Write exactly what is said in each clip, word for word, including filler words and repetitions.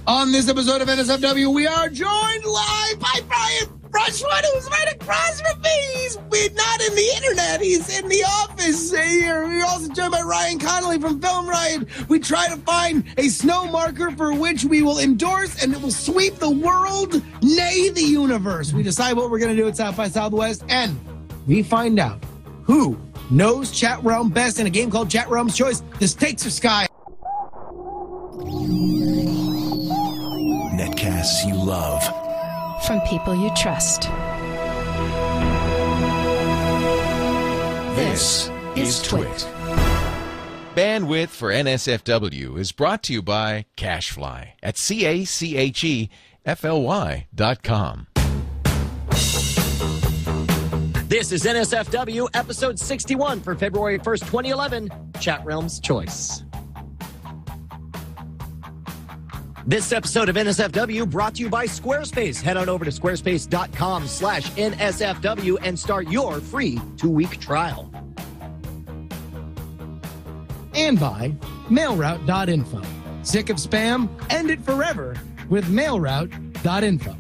On this episode of N S F W, we are joined live by Brian Brushwood, who's right across from me. He's not in the internet. He's in the office here. We're also joined by Ryan Connolly from Film Riot. We try to find a snow marker for which we will endorse, and it will sweep the world, nay, the universe. We decide what we're going to do at South by Southwest, and we find out who knows Chat Realm best in a game called Chat Realm's Choice. The stakes are sky. Netcasts you love. From people you trust. This is Twit. Bandwidth for N S F W is brought to you by CacheFly at C A C H E F L Y dot com. This is N S F W episode sixty-one for February first, twenty eleven, Chat Realm's Choice. This episode of N S F W brought to you by Squarespace. Head on over to squarespace.com slash NSFW and start your free two-week trial. And by mailroute dot info. Sick of spam? End it forever with mailroute dot info.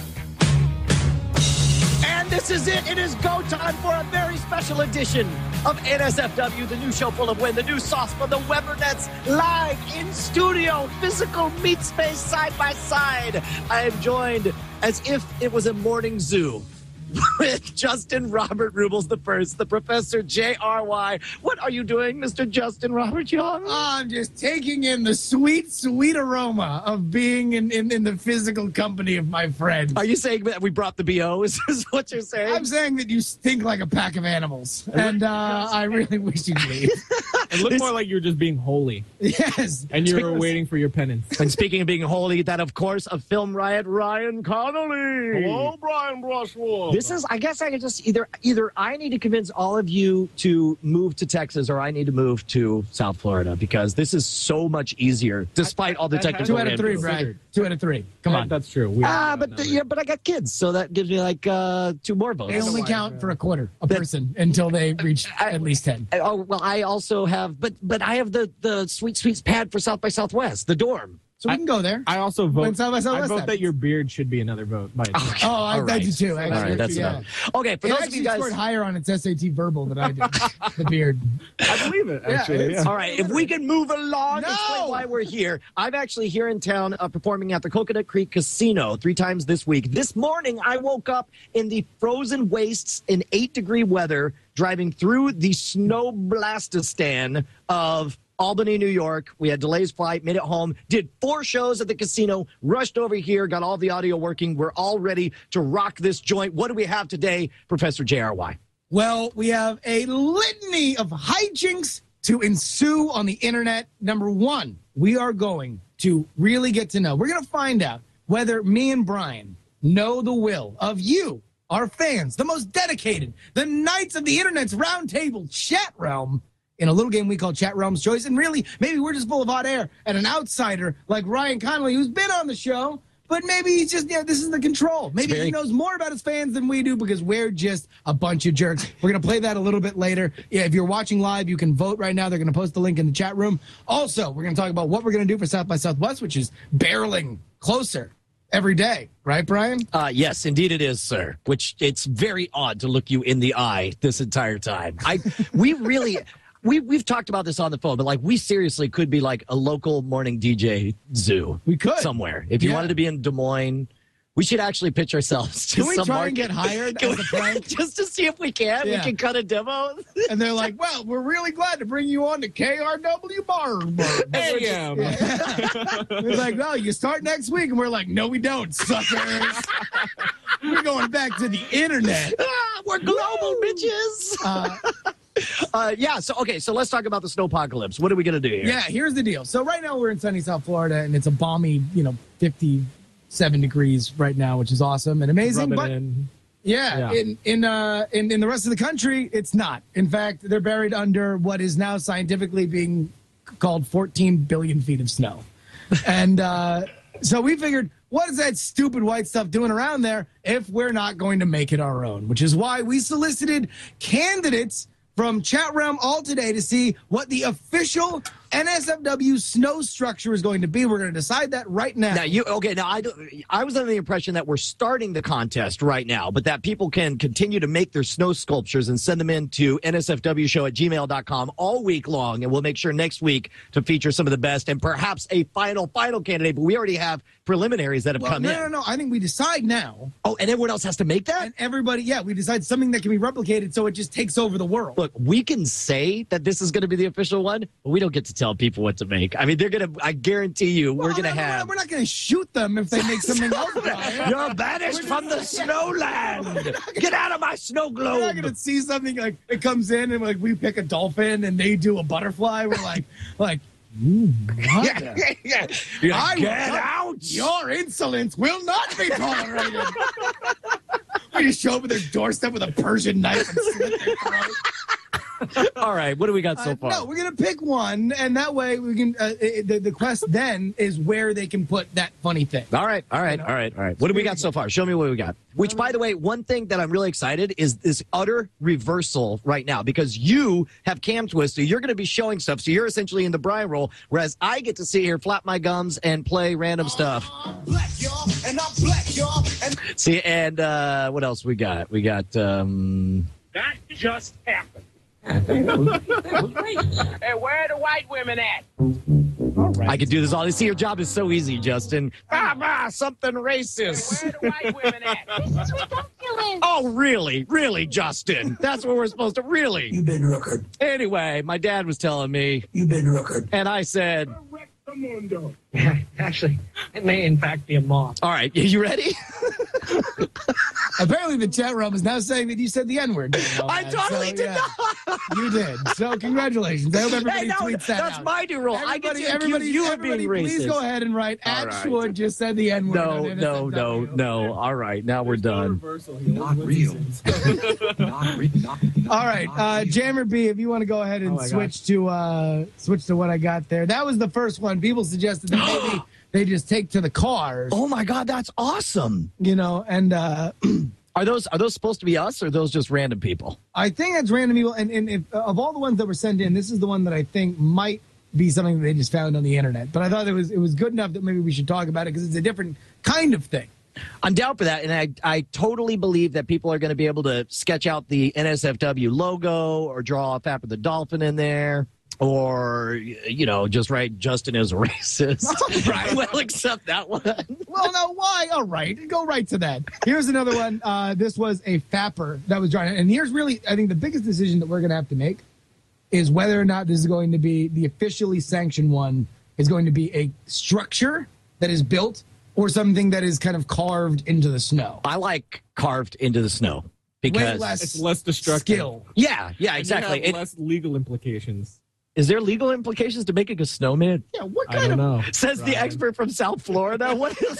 And this is it. It is go time for a very special edition of N S F W, the new show full of win, the new sauce for the Webernets, live in studio, physical meat space side by side. I am joined as if it was a morning zoo with Justin Robert Rubles the first, the Professor J R Y. What are you doing, Mister Justin Robert Young? I'm just taking in the sweet, sweet aroma of being in, in, in the physical company of my friends. Are you saying that we brought the B O? Is this what you're saying? I'm saying that you stink like a pack of animals, and uh, I really wish you'd leave. It looked more like you were just being holy. Yes. And you were Speaking waiting for your penance. And speaking of being holy, that, of course, of Film Riot, Ryan Connolly. Hello, Brian Brushwood. This is, I guess I could just either, either I need to convince all of you to move to Texas or I need to move to South Florida because this is so much easier despite all the I- I- technical Two out of three, advances. Brian. Two out of three. Come Yeah, on. That's true. We Ah, are but another. yeah, but I got kids, so that gives me like uh, two more votes. They only count for a quarter, a person, until they reach at least ten. I- oh well, I also have, but but I have the the Sweet Sweets pad for South by Southwest, the dorm. So we can go there. I also When vote. South by I Southwest vote happens. that your beard should be another vote. By itself. Oh, I, All I right. do too. Actually. All right, that's yeah. enough. Okay, for It those of actually you guys. scored higher on its S A T verbal than I did. The beard. I believe it. Actually, it's- yeah. All right, if we can move along, No! explain why we're here. I'm actually here in town uh, performing at the Coconut Creek Casino three times this week. This morning, I woke up in the frozen wastes in eight-degree weather, driving through the snow blastistan of Albany, New York. We had delays flight, made it home, did four shows at the casino, rushed over here, got all the audio working. We're all ready to rock this joint. What do we have today, Professor J R Y? Well, we have a litany of hijinks to ensue on the internet. Number one, we are going to really get to know. We're going to find out whether me and Brian know the will of you, our fans, the most dedicated, the knights of the internet's roundtable chat realm, in a little game we call Chat Realm's Choice. And really, maybe we're just full of hot air and an outsider like Ryan Connolly, who's been on the show, but maybe he's just, yeah, this is the control. Maybe very- he knows more about his fans than we do because we're just a bunch of jerks. We're going to play that a little bit later. Yeah, if you're watching live, you can vote right now. They're going to post the link in the chat room. Also, we're going to talk about what we're going to do for South by Southwest, which is barreling closer every day. Right, Brian? Uh, yes, indeed it is, sir. Which it's very odd to look you in the eye this entire time. I we really we we've talked about this on the phone, but like we seriously could be like a local morning D J zoo. We could. somewhere. If you Yeah. wanted to be in Des Moines, we should actually pitch ourselves to Can we some try market. and get hired Can as a we- prank? just to see if we can. Yeah. We can cut a demo. And they're like, well, we're really glad to bring you on to K R W Bar. Hey, um, They're like, no, you start next week. And we're like, no, we don't, suckers. We're going back to the internet. Ah, we're global, bitches. Uh, Uh, yeah. So okay. So let's talk about the snowpocalypse. What are we gonna do here? yeah, here's the deal. So right now we're in sunny South Florida, and it's a balmy, you know, fifty-seven degrees right now, which is awesome and amazing. rub it But in. yeah, Yeah. in in uh in, in the rest of the country, it's not. In fact, they're buried under what is now scientifically being called fourteen billion feet of snow. And uh, so we figured, what is that stupid white stuff doing around there if we're not going to make it our own? Which is why we solicited candidates from Chat Realm all today to see what the official N S F W snow structure is going to be. We're going to decide that right now. Now you okay? Now I don't- I was under the impression that we're starting the contest right now, but that people can continue to make their snow sculptures and send them in to N S F W show at gmail dot com all week long, and we'll make sure next week to feature some of the best and perhaps a final final candidate. But we already have preliminaries that have well, come no, in. no, no. I think we decide now, Oh, and everyone else has to make that. and everybody, yeah, we decide something that can be replicated, so it just takes over the world. Look, we can say that this is going to be the official one, but we don't get to tell people what to make. I mean, they're going to. I guarantee you, Well, we're going to no, have. We're not going to shoot them if they make something else. Brian. You're banished from the snowland. Get out of my snow We're not globe. going to see something like it comes in and like we pick a dolphin and they do a butterfly. We're like, like. Ooh, what the- You're I like, will Get not- out. Your insolence will not be tolerated. We just show up at their doorstep with a Persian knife and slit their throat. All right, what do we got so Uh, far? no, we're gonna pick one, and that way we can. Uh, it, the, the quest then is where they can put that funny thing. All right, all right, all right, all right. What do we got so far? Show me what we got. Which, by the way, one thing that I'm really excited is this utter reversal right now because you have Cam Twist, so you're going to be showing stuff. So you're essentially in the Brian role, whereas I get to sit here, flap my gums, and play random stuff. Black, y'all, and I'm black, y'all. And See, and uh, what else we got? We got. Um, That just happened. Hey, where are the white women at? I could do this all. See, your job is so easy, Justin. Ah, ah, something racist. Where are the white women at? This is ridiculous. Oh, really? Really, Justin? That's what we're supposed to really. you've been rookered. Anyway, my dad was telling me, You've been rookered. and I said, Actually, it may in fact be a moth. all right, you ready? Apparently, the chat room is now saying that you said the N word. I totally did not. You did. So congratulations. I hope everybody Hey, no, tweets that that's out. my new rule. I get Everybody, to everybody, accuse you of being everybody, please racist. go ahead and write. All At right. Schwood just said the N word. No, no, no, no. All right, now we're done. Not real. Not real. Not, All right, uh, Jammer B, if you want to go ahead and Oh my switch to uh, switch to what I got there. That was the first one. People suggested that maybe they just take to the cars, Oh my God, that's awesome. you know, and uh, Are those are those supposed to be us or are those just random people? I think that's random people. And, and if, of all the ones that were sent in, this is the one that I think might be something that they just found on the internet. But I thought it was it was good enough that maybe we should talk about it because it's a different kind of thing. I'm down for that, and I I totally believe that people are going to be able to sketch out the N S F W logo or draw a Fapper the Dolphin in there. Or, you know, just write Justin is racist. Right. Well, accept that one. Well, no, why? All right, go right to that. Here's another one. Uh, this was a Fapper that was drawn. And here's really, I think, the biggest decision that we're going to have to make is whether or not this is going to be the officially sanctioned one is going to be a structure that is built or something that is kind of carved into the snow. I like carved into the snow Way because, less It's less destructive. skill. yeah, yeah, And you exactly. have It- less legal implications. is there legal implications to making a snowman? Yeah, what I kind don't of? know. Says the Ryan. expert from South Florida. What is?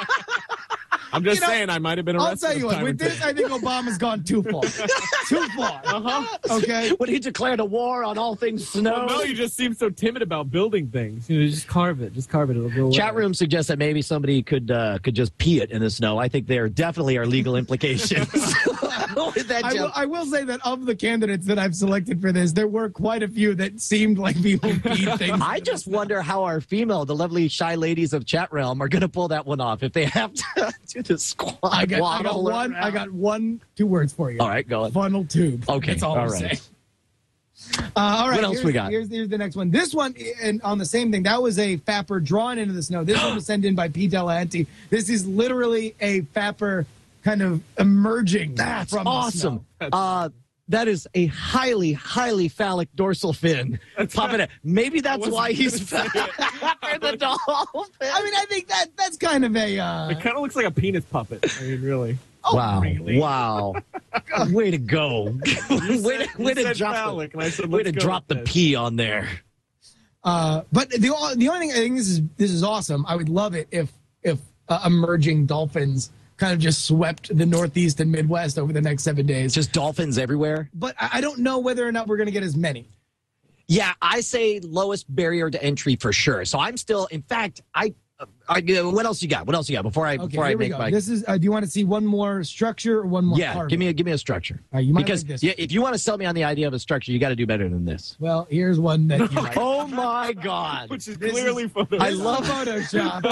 I'm just You know, saying I might have been I'll arrested. tell you a what. time With or two. this, I think Obama's gone too far. Too far. Uh-huh. Okay. When he declared a war on all things snow. Well, no, you just seem so timid about building things. You know, just carve it. Just carve it. It'll go away. Chat room suggests that maybe somebody could uh, could just pee it in the snow. I think there definitely are legal implications. With that I will, joke. I will say that of the candidates that I've selected for this, there were quite a few that seemed like people peed things. I just wonder how our female, the lovely shy ladies of chat realm, are going to pull that one off if they have to do the squat. I got, I got waddle one. around. I got one. Two words for you. All right, go on. Funnel tube. Okay, That's all, all I'm right. saying. Uh, all right. What else here's, we got? Here's, here's the next one. This one, and on the same thing, that was a Fapper drawn into the snow. This one was sent in by Pete Delahanty. This is literally a Fapper kind of emerging. That's from the awesome. snow. Uh, that is a highly, highly phallic dorsal fin popping it. Maybe that's wasn't why he's gonna say it. for the dolphin. I mean, I think that that's kind of a. Uh, It kind of looks like a penis puppet. I mean, really. oh, Wow! really? Wow! Way to go! way to, You way to said drop phallic, the, and I said, way let's to go drop the with this. P on there. Uh, but the o- the only thing I think this is this is awesome. I would love it if if uh, emerging dolphins kind of just swept the Northeast and Midwest over the next seven days. Just dolphins everywhere. But I I don't know whether or not we're going to get as many. Yeah, I say lowest barrier to entry for sure. So I'm still, in fact, I All right, uh, what else you got? What else you got before I Okay, before I here we make go. my? This is. Uh, do you want to see one more structure or one more? Yeah, carving? give me a give me a structure. All right, you might because like this. yeah, if you want to sell me on the idea of a structure, you got to do better than this. Well, here's one that you like. Oh my God! Which is This clearly is- photo. I love Photoshop.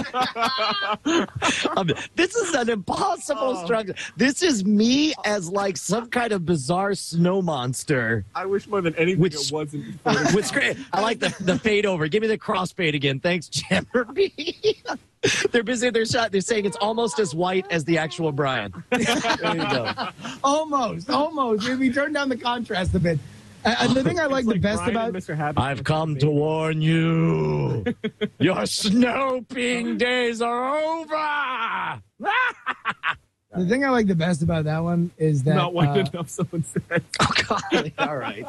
Um, this is an impossible Oh. structure. This is me as like some kind of bizarre snow monster. I wish more than anything Which- it wasn't. What's great? I like the, the fade over. Give me the cross fade again. Thanks, Jammerby. They're busy. They're shot. They're saying it's almost as white as the actual Brian. There you go. almost, almost. We turned down the contrast a bit. Uh, and the thing I like, It's the best Brian about and Mister Happy. I've come to warn you. Your snow peeing days are over. the thing I like the best about that one is that Not white uh, enough, someone said. Oh, God. All right.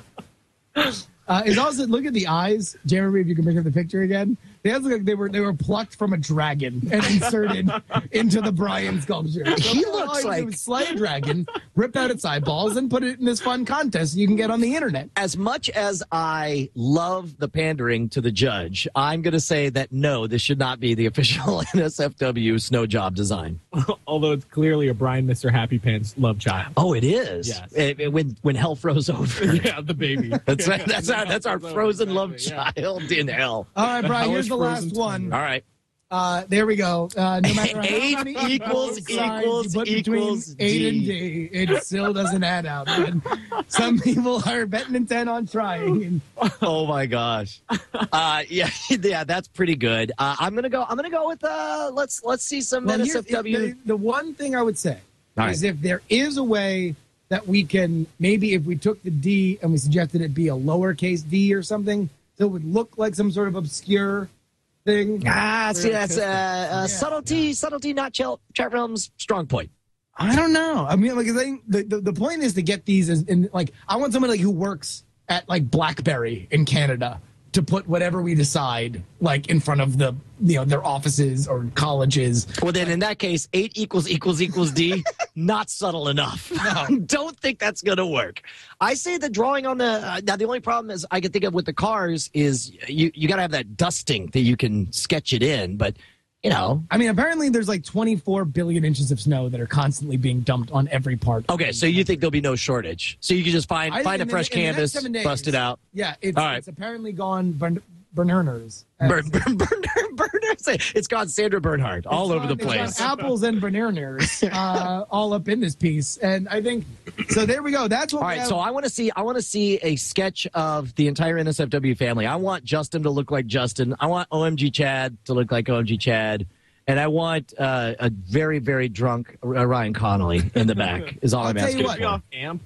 uh, is also look at the eyes. Jeremy, if you can bring up the picture again. They look like they were they were plucked from a dragon and inserted into the Brian sculpture. He So looks all you like- do is slay a dragon, rip out its eyeballs, and put it in this fun contest you can get on the internet. As much as I love the pandering to the judge, I'm going to say that no, this should not be the official N S F W snow job design. Although it's clearly a Brian Mister Happy Pants love child. Oh, it is. Yes. It- it- when when hell froze over. Yeah, the baby. That's right. That's our that's our Frozen frozen over, love exactly, child in hell. All right, Brian. How Here's is the last Frozen one. All right. Uh, there we go. Uh, no matter how Eight many equals, signs you equals, put between equals eight D. and D, it still doesn't add up. And some people are betting intent on trying. And Oh my gosh. Uh, yeah, yeah, that's pretty good. Uh, I'm gonna go. I'm gonna go with. Uh, let's let's see some well, N here's- S F W. the, the one thing I would say All is right. if there is a way that we can maybe if we took the D and we suggested it be a lowercase d or something, so it would look like some sort of obscure thing. Ah, see, that's uh, uh, Yeah. subtlety, subtlety, not chat chat realm's strong point. I don't know. I mean, like, I think the, the, the point is to get these as in like I want somebody like who works at like BlackBerry in Canada to put whatever we decide like in front of the you know their offices or colleges. Well, then in that case, eight equals equals equals D, not subtle enough. Don't think that's going to work. I say the drawing on the uh, now. The only problem is I can think of with the cars is you you got to have that dusting that you can sketch it in, but you know. I mean, apparently there's like twenty-four billion inches of snow that are constantly being dumped on every part. Okay, so you think there'll be no shortage? So you can just find I find a think in fresh the- in the next canvas, seven days- bust it out. Yeah, it's, All right. it's apparently gone burn, burners. Burn, burn, burn, burn, It's gone Sandra Bernhardt all over the It's place. got apples and bananas uh, all up in this piece, and I think so. There we go. That's what. All we right, have. so I want to see I want to see a sketch of the entire N S F W family. I want Justin to look like Justin. I want O M G Chad to look like O M G Chad. And I want uh, a very, very drunk uh, Ryan Connolly in the back is all I'll I'm tell you asking what. Be for. off amp.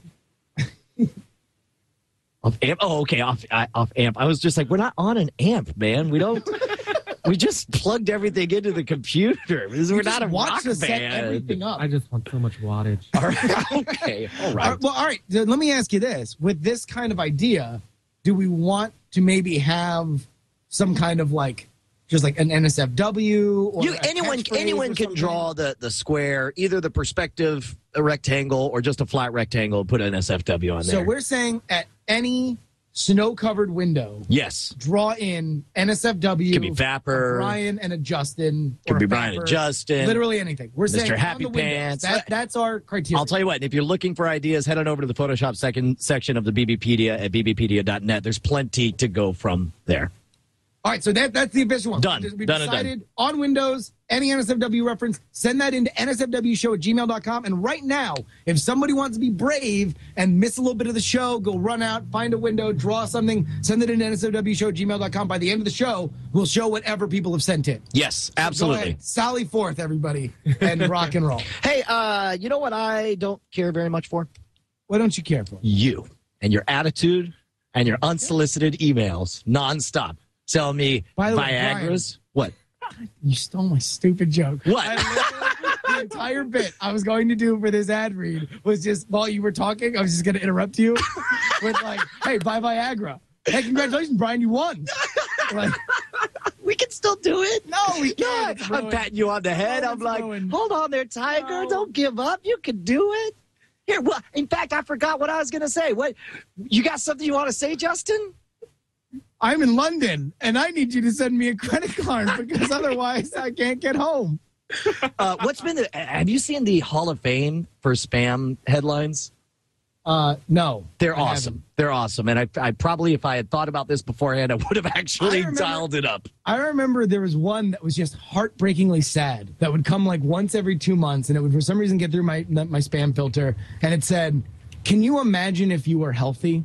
Off amp? Oh, okay, off, I, off amp. I was just like, we're not on an amp, man. We don't. We just plugged everything into the computer. We're You not just a watch rock to set band. everything up. I just want so much wattage. All right, okay, all All right. right, well, all right. Then let me ask you this: with this kind of idea, do we want to maybe have some kind of like, just like an N S F W? Or You, a anyone catchphrase anyone or can something? draw the, the square, either the perspective a rectangle or just a flat rectangle. Put an N S F W on there. So we're saying at any snow-covered window, yes, draw in N S F W. could be Vapor, a Brian and a Justin. could or be a Brian Vapor, and Justin. Literally anything. We're Mister saying on Happy the windows. Pants. That, that's our criteria. I'll tell you what, and if you're looking for ideas, head on over to the Photoshop second section of the BBpedia at b b pedia dot net. There's plenty to go from there. All right, so that that's the official one. Done. We Done and decided on Windows, any N S F W reference, send that into N S F W show at gmail dot com. And right now, if somebody wants to be brave and miss a little bit of the show, go run out, find a window, draw something, send it into N S F W show at gmail dot com. By the end of the show, we'll show whatever people have sent in. Yes, Go absolutely. ahead, sally forth, everybody, and rock and roll. Hey, uh, you know what I don't care very much for? What don't you care for? You and your attitude and your unsolicited emails nonstop. Tell me By the way, Viagra's. What? You stole my stupid joke. What? I literally- the entire bit I was going to do for this ad read was just while you were talking, I was just going to interrupt you with like, "Hey, buy Viagra. Hey, congratulations, Brian, you won." Like, We can still do it. no, we Yeah, can't. It's I'm ruined. patting you on the head. No, I'm it's like, ruined. hold on there, Tiger. No. Don't give up. You can do it. Here, well, in fact, I forgot what I was going to say. What? You got something you want to say, Justin? I'm in London, and I need you to send me a credit card because otherwise I can't get home. Uh, what's been the, have you seen the Hall of Fame for spam headlines? Uh, no. They're I awesome. haven't. They're awesome. And I, I probably, if I had thought about this beforehand, I would have actually I remember- dialed it up. I remember there was one that was just heartbreakingly sad that would come like once every two months, and it would for some reason get through my my spam filter, and it said, "Can you imagine if you were healthy?"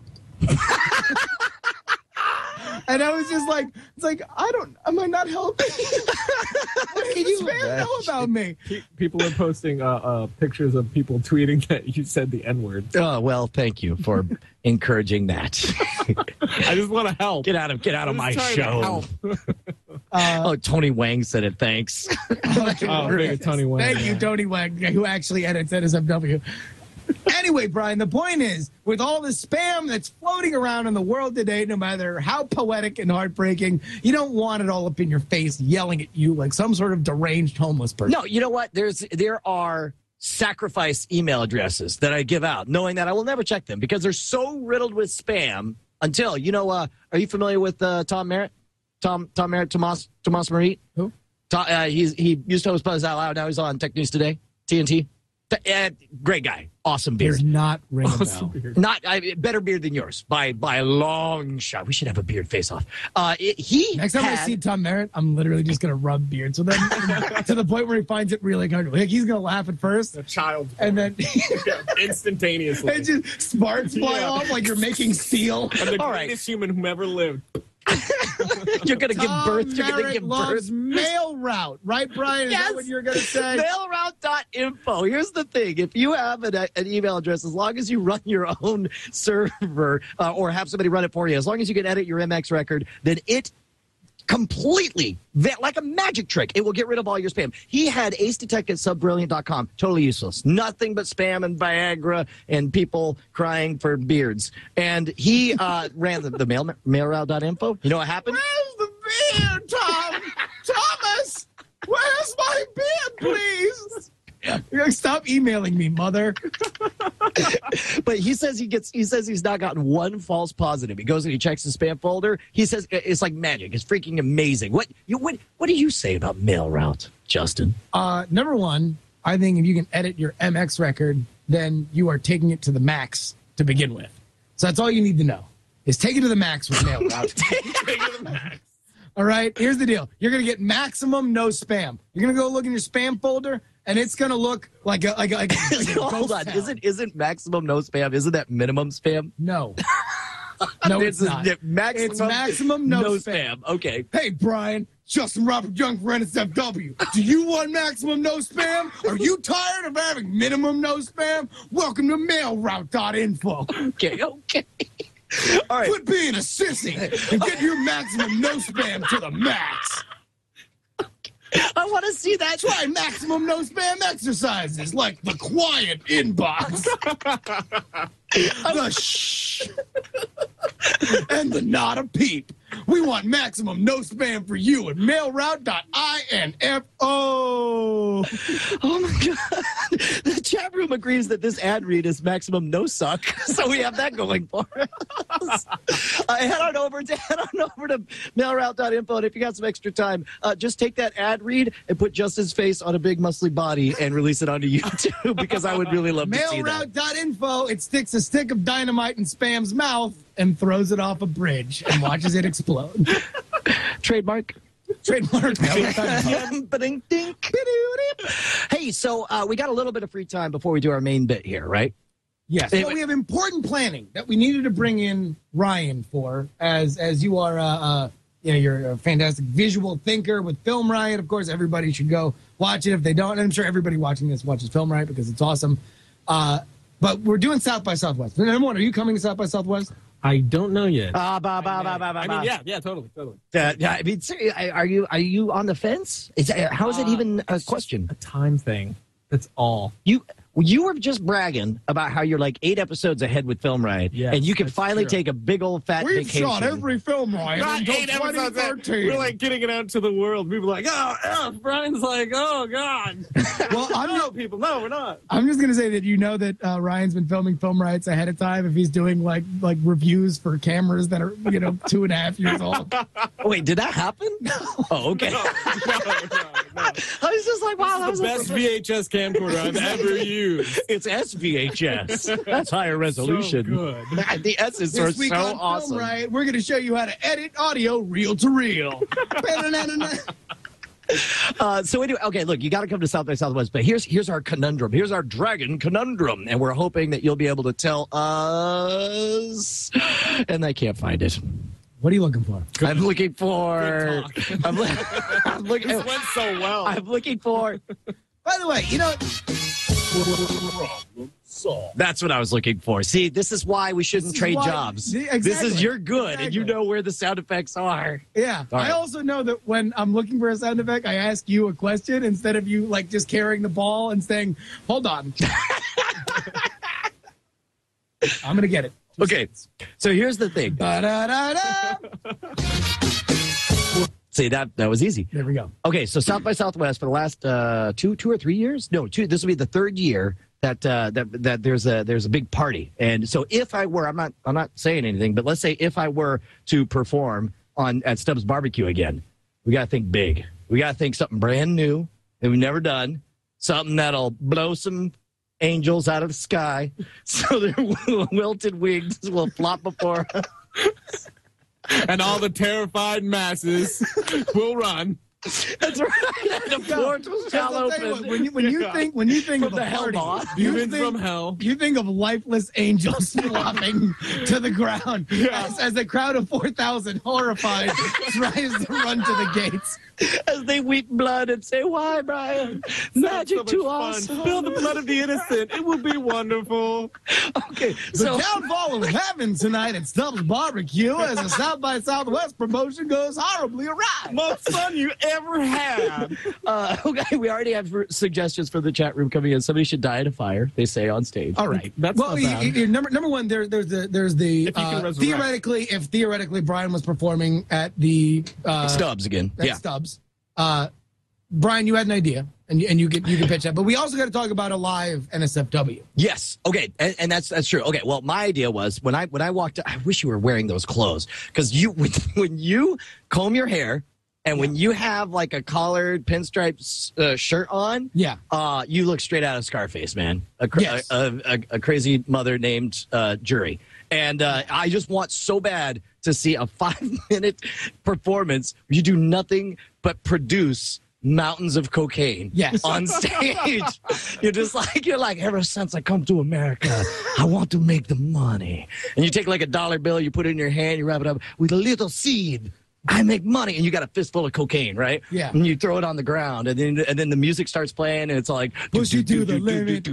And I was just like, it's like, I don't, am I not healthy? What can you spam know about me? Pe- People are posting uh, uh, pictures of people tweeting that you said the N-word. Oh, well, thank you for encouraging that. I just want to help. Get out of get out of I'm my just trying to show. help. Uh, Oh, Tony Wang said it. Thanks. Oh, big Tony Wang. Thank you, Tony Wang, who actually edits N S F W. Anyway, Brian, the point is, with all the spam that's floating around in the world today, no matter how poetic and heartbreaking, you don't want it all up in your face, yelling at you like some sort of deranged homeless person. No, you know what? There's there are sacrifice email addresses that I give out, knowing that I will never check them because they're so riddled with spam. Until you know, uh, are you familiar with uh, Tom Merritt? Tom Tom Merritt, Tomas Tomas Merritt. Who? Tom, uh, he's he used to host Buzz Out Loud. Now he's on Tech News Today, T N T. Uh, great guy, awesome beard. Does not ring a Awesome bell. beard. Not I, better beard than yours by by a long shot. We should have a beard face off. Uh, it, he Next time had, I see Tom Merritt, I'm literally just going to rub beards with him to the point where he finds it really comfortable. Like, he's going to laugh at first, A child. and then Yeah, instantaneously. it just sparks fly Yeah. off like you're making steel. I'm the All right. greatest human who ever lived. you're gonna give Tom birth. You're gonna Merritt give loves birth. mail route, right, Brian? Is Yes. that what you're going to say? Mailroute dot info. Here's the thing. If you have an, an email address, as long as you run your own server uh, or have somebody run it for you, as long as you can edit your M X record, then it completely, like a magic trick, it will get rid of all your spam. He had Ace Detect at sub brilliant dot com. Totally useless. Nothing but spam and Viagra and people crying for beards. And he uh, ran the, the mail, mailroute dot info. You know what happened? Where's the beard, Tom? Thomas, where's my beard, please? You're like, stop emailing me, mother. But he says he gets. He says he's not gotten one false positive. He goes and he checks his spam folder. He says it's like magic. It's freaking amazing. What you what What do you say about MailRoute, Justin? Uh, number one, I think if you can edit your M X record, then you are taking it to the max to begin with. So that's all you need to know is take it to the max with MailRoute. All right, here's the deal. You're going to get maximum no spam. You're going to go look in your spam folder, and it's going to look like a, like a, like a, like a Hold ghost on. town. Isn't isn't maximum no spam? Isn't that minimum spam? No. No, it's, This is not. the maximum, It's maximum no, spam. Okay. Hey, Brian, Justin Robert Young for N S F W. Do you want maximum no spam? Are you tired of having minimum no spam? Welcome to mailroute dot info. Okay. Okay. All right. Quit being a sissy and get your maximum no spam to the max. I want to see that. Try maximum no spam exercises like the quiet inbox, the shh, and the not a peep. We want maximum no spam for you at mailroute dot info. Oh my god! The chat room agrees that this ad read is maximum no suck, so we have that going for us. Uh, head on over to head on over to mailroute dot info, and if you got some extra time, uh, just take that ad read and put Justin's face on a big muscly body and release it onto YouTube because I would really love to see that. mailroute dot info. It sticks a stick of dynamite in Spam's mouth and throws it off a bridge and watches it explode. Trademark. Trademark. Hey, so uh, we got a little bit of free time before we do our main bit here, right? Yes. Anyway. So we have important planning that we needed to bring in Ryan for, as as you are, uh, uh, you know, you're a fantastic visual thinker with Film Riot. Of course, everybody should go watch it if they don't. And I'm sure everybody watching this watches Film Riot because it's awesome. Uh, but we're doing South by Southwest. Number one, are you coming to South by Southwest? I don't know yet. Ah, ba, ba, ba, ba, ba, I ba. mean, yeah, yeah, totally, totally. Uh, yeah, I mean, seriously, are you are you on the fence? Is how is it Uh, even a it's just question? A time thing. That's all. You you were just bragging about how you're like eight episodes ahead with Film Riot, Yes, and you can that's finally true. take a big old fat We've vacation. shot every film right Not until eight episodes twenty in. thirteen. We're like getting it out to the world. People are like, oh, oh, Brian's like, oh, God. Well, I'm no, not, people, no, we're not. I'm just gonna say that you know that uh, Ryan's been filming Film Rights ahead of time if he's doing like like reviews for cameras that are you know two and a half years old. Wait, did that happen? Oh, okay. No, no, no, no. I was just like, wow, that was The best V H S camcorder I've ever used. It's S V H S. That's higher resolution. So good. The S's are This week so on awesome. Film Riot, we're gonna show you how to edit audio reel to reel. Uh, so anyway, okay, look, you got to come to South by Southwest, but here's here's our conundrum. Here's our dragon conundrum, and we're hoping that you'll be able to tell us. And I can't find it. What are you looking for? I'm looking for. Good I'm, li- I'm looking. This went so well. I'm looking for. By the way, you know. That's what I was looking for. See, this is why we shouldn't This is trade why- jobs. See, This is exactly. you're good, and you Exactly. know where the sound effects are. Yeah. All right. I also know that when I'm looking for a sound effect, I ask you a question instead of you like just carrying the ball and saying, hold on. I'm going to get it. Okay, so here's the thing. Ba-da-da-da. See, that that was easy. There we go. Okay, so South by Southwest for the last uh, two, two or three years? No, two. This will be the third year that uh, that that there's a there's a big party. And so if I were, I'm not I'm not saying anything, but let's say if I were to perform on at Stubbs Barbecue again, we got to think big. We got to think something brand new that we've never done, something that'll blow some angels out of the sky, so their wilted wings will flop before. And all the terrified masses will run. That's right. The porch was Because shall I'll tell you what, open. when you when you Yeah. think when you think From of a the hell party, boss. you Demons think, from hell. you think of lifeless angels flopping to the ground as, as a crowd of four thousand horrified tries to run to the gates. As they weep blood and say, "Why, Brian? Magic So much too fun. awesome." Spill the blood of the innocent. It will be wonderful. Okay, The so downfall of heaven tonight at Stubbs Barbecue as the South by Southwest promotion goes horribly awry. Most fun you ever had. uh, okay, we already have suggestions for the chat room coming in. Somebody should die in a fire. They say on stage. All right. That's well, not you- bad. you- number number one, there, there's the there's the If you can uh, resurrect. theoretically, if theoretically Brian was performing at the uh, Stubbs again. at Yeah. Stubbs, uh, Brian, you had an idea, and you, and you can you can pitch that. But we also got to talk about a live N S F W. Yes. Okay. And, and that's that's true. Okay. Well, my idea was when I when I walked. I wish you were wearing those clothes because you when, when you comb your hair and when you have like a collared pinstripe uh, shirt on. Yeah. Uh, you look straight out of Scarface, man. A, cra- Yes. a, a, a crazy mother named uh, Jury. And uh, I just want so bad to see a five-minute performance where you do nothing but produce mountains of cocaine Yes. on stage. You're just like, you're like, ever since I come to America, I want to make the money. And you take like a dollar bill, you put it in your hand, you wrap it up with a little seed. I make money, and you got a fistful of cocaine, right? Yeah. And you throw it on the ground, and then and then the music starts playing, and it's like Push you to the limit.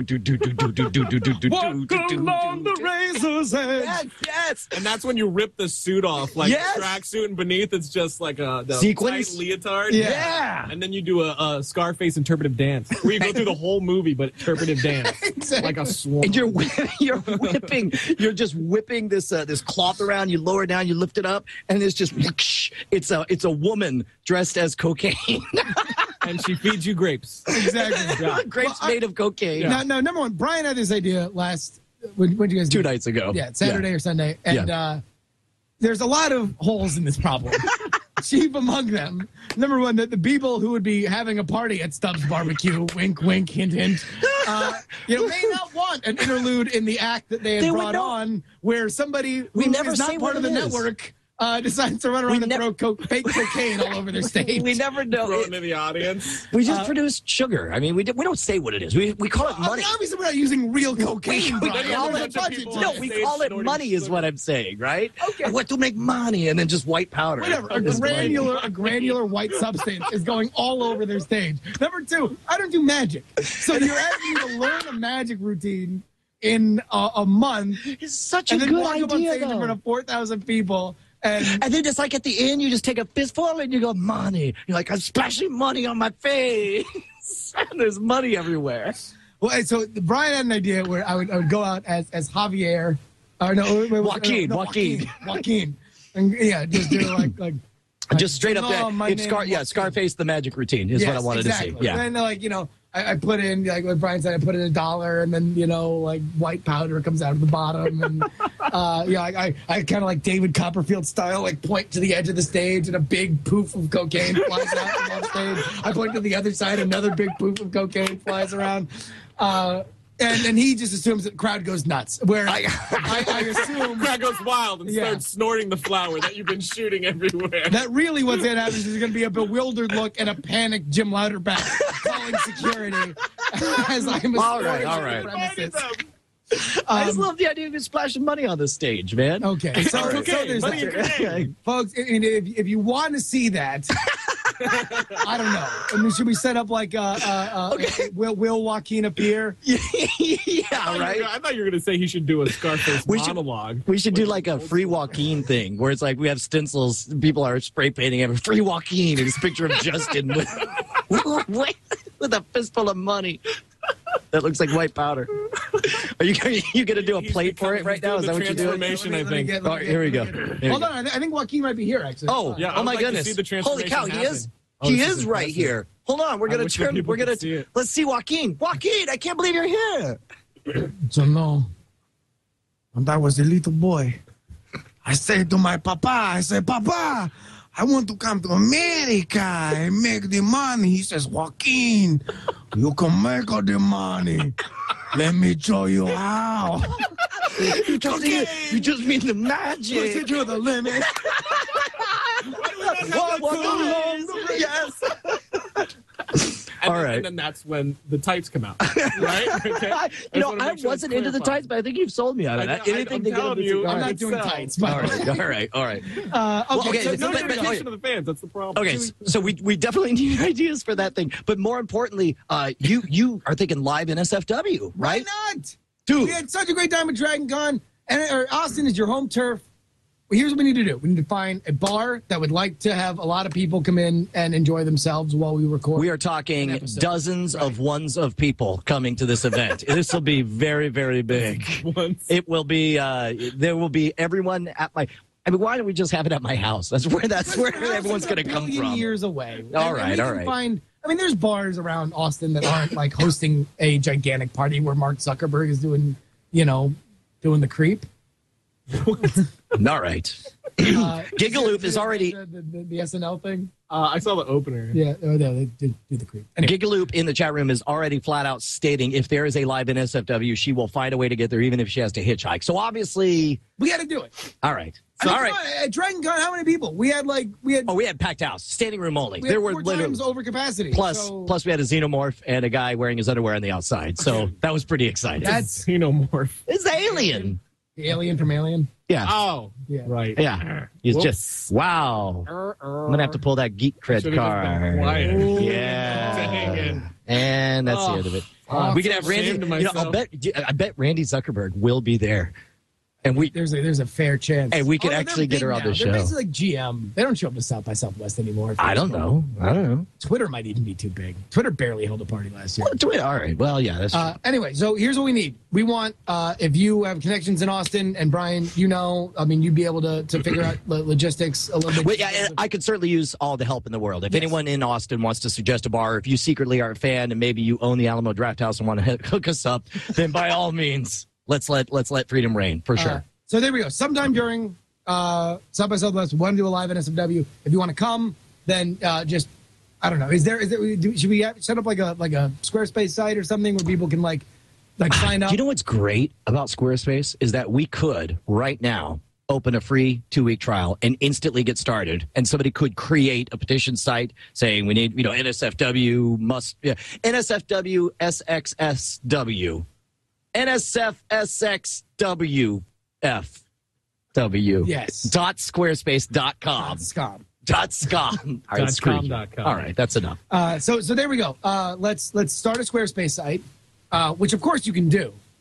Walk along the razor's edge. Yes, yes. And that's when you rip the suit off, like Yes. the tracksuit, and beneath it's just like a the Sequins? tight leotard. Yeah. Yeah. And then you do a, a Scarface interpretive dance, where you go through the whole movie, but interpretive dance, Exactly. like a swan. And you're whip- you're whipping, you're just whipping this uh, this cloth around. You lower it down, you lift it up, and it's just whoosh. it's a it's a woman dressed as cocaine. and she feeds you grapes. Exactly. Yeah. Grapes Well, I- made of cocaine. Now, no, number one, Brian had this idea last. When, when did you guys do Two it? nights ago. Yeah, Saturday or Sunday, and Yeah. uh, there's a lot of holes in this problem. Chief among them, number one, that the people who would be having a party at Stubbs Barbecue, wink, wink, hint, hint, uh, you know, may not want an interlude in the act that they had They would brought know. on, where somebody who We is never not say part what of the it is. network uh, decides to run around We and nev- throw co- fake cocaine all over their stage. We never know. Throw it It- into the audience. we just Uh, produce sugar. I mean, we, do, we don't say what it is. We, we call it I mean, money. obviously, we're not using real cocaine. We Brian. call There's it- a budget people to No, it. we Say call it snorting money is sugar. what I'm saying, right? Okay. I want to make money and then just white powder. Whatever. A is money. granular, a granular white substance is going all over their stage. Number two, I don't do magic. So you're asking me to learn a magic routine in a, a month It's such a and then good walk up on idea, stage in front though. of four thousand people And, And then just like at the end, you just take a fistful and you go, money. You're like, I'm splashing money on my face. And there's money everywhere. well, and so Brian had an idea where I would, I would go out as as Javier, or no, wait, wait, Joaquin, no, no, Joaquin. Joaquin, Joaquin, and yeah, just do like like. Just straight up no, there. my It's name Scar, is yeah, Joaquin. Scarface, the magic routine is Yes, what I wanted exactly. to see. Yeah. And then, like, you know, I, I put in, like what Brian said, I put in a dollar, and then, you know, like white powder comes out of the bottom. And, uh, yeah, I, I, I kind of like David Copperfield style, like point to the edge of the stage, and a big poof of cocaine flies out from off stage. I point to the other side, another big poof of cocaine flies around. Uh, and, and he just assumes that the crowd goes nuts. Where I, I, I assume Crowd goes wild and Yeah. starts snorting the flour that you've been shooting everywhere. that really what's going to happen is there's going to be a bewildered look and a panicked Jim Louderback calling security as I'm All right, escorted all to the right. premises. I just Um, love the idea of you splashing money on the stage, man. Okay, so, All right. so Okay, there's money that. and grenade. Folks, and if, if you want to see that, I don't know. I mean, should we set up like uh, uh, uh, Okay. will Will Joaquin appear? yeah, I right? thought you were going to say he should do a Scarface We should- monologue. We should do like a free Joaquin thing where it's like we have stencils, people are spray painting him free Joaquin and it's a picture of Justin with, with a fistful of money. That looks like white powder. Are you, are you going to do a He's plate for becoming- it right he's now? doing Is that the what you're doing? transformation, Let me- I let me think. get- let All me right, get- here we let go. me get- Here we Hold go. on, I th- I think Joaquin might be here actually. Oh, Yeah, I oh would my like to goodness. see the Holy cow, transformation he is. happen. Oh, He this is is right impressive. here. Hold on, we're I gonna wish more turn. people We're gonna could see it. let's see Joaquin. Joaquin, I can't believe you're here. So no, when I was a little boy, I said to my papa, I said, Papa, I want to come to America and make the money. He says, Joaquin, you can make all the money. Let me show you how. You just, mean, you just mean the magic. Push it to the limit. Walk along the- yes. And All then, right. And then that's when the tights come out, right? Okay. I, I you just know, wanna I make sure wasn't it's into the clarified. tights, but I think you've sold me on it. I- I- Anything I'm to get telling them you, to- I'm I'm not not doing sell. tights. By All the way. right, all right, all right. Uh, okay, okay, so, so- No but- but- dedication okay. to the fans. That's the problem. Okay, so we we definitely need ideas for that thing, but more importantly, uh, you you are thinking live in S F W, why right, not? dude? We had such a great time at Dragon Con, and or Austin is your home turf. Well, here's what we need to do. We need to find a bar that would like to have a lot of people come in and enjoy themselves while we record. We are talking An episode. dozens of ones of people coming to this event. This will be very, very big. Once. It will be. Uh, there will be everyone at my. I mean, why don't we just have it at my house? That's where. That's where everyone's going to come billion from. years away. All And- right, and we all can right. Find, I mean, there's bars around Austin that aren't like hosting a gigantic party where Mark Zuckerberg is doing, you know, doing the creep. All right. Uh, Gigaloop is the- already- the, the, the, the S N L thing. Uh, I saw the opener. Yeah, oh, no, they did do the creep. Anyway, Gigaloop in the chat room is already flat out stating if there is a live in S F W, she will find a way to get there, even if she has to hitchhike. So obviously, we got to do it. all right. I So, mean, all come right. on, at Dragon Con, how many people? We had like we had, Oh, we had packed house, standing room only. we had There were four literally times over capacity. plus so plus we had a xenomorph and a guy wearing his underwear on the outside. So that was pretty exciting. That's Xenomorph. It's the alien. the alien from Alien. Yeah. Oh, Yeah. right. Yeah. He's Whoops. just wow. I'm gonna have to pull that geek cred Should've just been card. quiet. Yeah. Dang it. And that's the Oh, end of it. I'm we could so have Randy. ashamed of You know, I'll myself. bet. I bet Randy Zuckerberg will be there, and we. There's a there's a fair chance. Hey, we could Although actually they're get her big on the now. show. They're basically like G M. They don't show up to South by Southwest anymore. I don't know. I don't know. Twitter might even be too big. Twitter barely held a party last year. Well, do it. All right. Well, yeah. That's. Uh, anyway, so here's what we need. We want, uh, if you have connections in Austin, and Brian, you know, I mean, you'd be able to, to figure out lo- logistics a little bit. Well, yeah, and I could certainly use all the help in the world. If Yes. anyone in Austin wants to suggest a bar, if you secretly are a fan and maybe you own the Alamo Draft House and want to hook us up, then by all means, let's let let's let freedom reign for sure. Uh, so there we go. Sometime during uh, South by Southwest, we want to do a live N S F W. If you want to come, then uh, just, I don't know. Is there, is there, do, should we have, set up like a like a Squarespace site or something where people can like, like sign up? You know what's great about Squarespace is that we could right now open a free two-week trial and instantly get started, and somebody could create a petition site saying we need, you know, N S F W must, yeah, N S F W S X S W, N S F S X W F W. Yes. Dot squarespace dot com. Scum. Dot scom. All right, Dot screw com you. dot com. All right, that's enough. Uh, so so there we go. Uh, let's let's start a Squarespace site, uh, which of course you can do.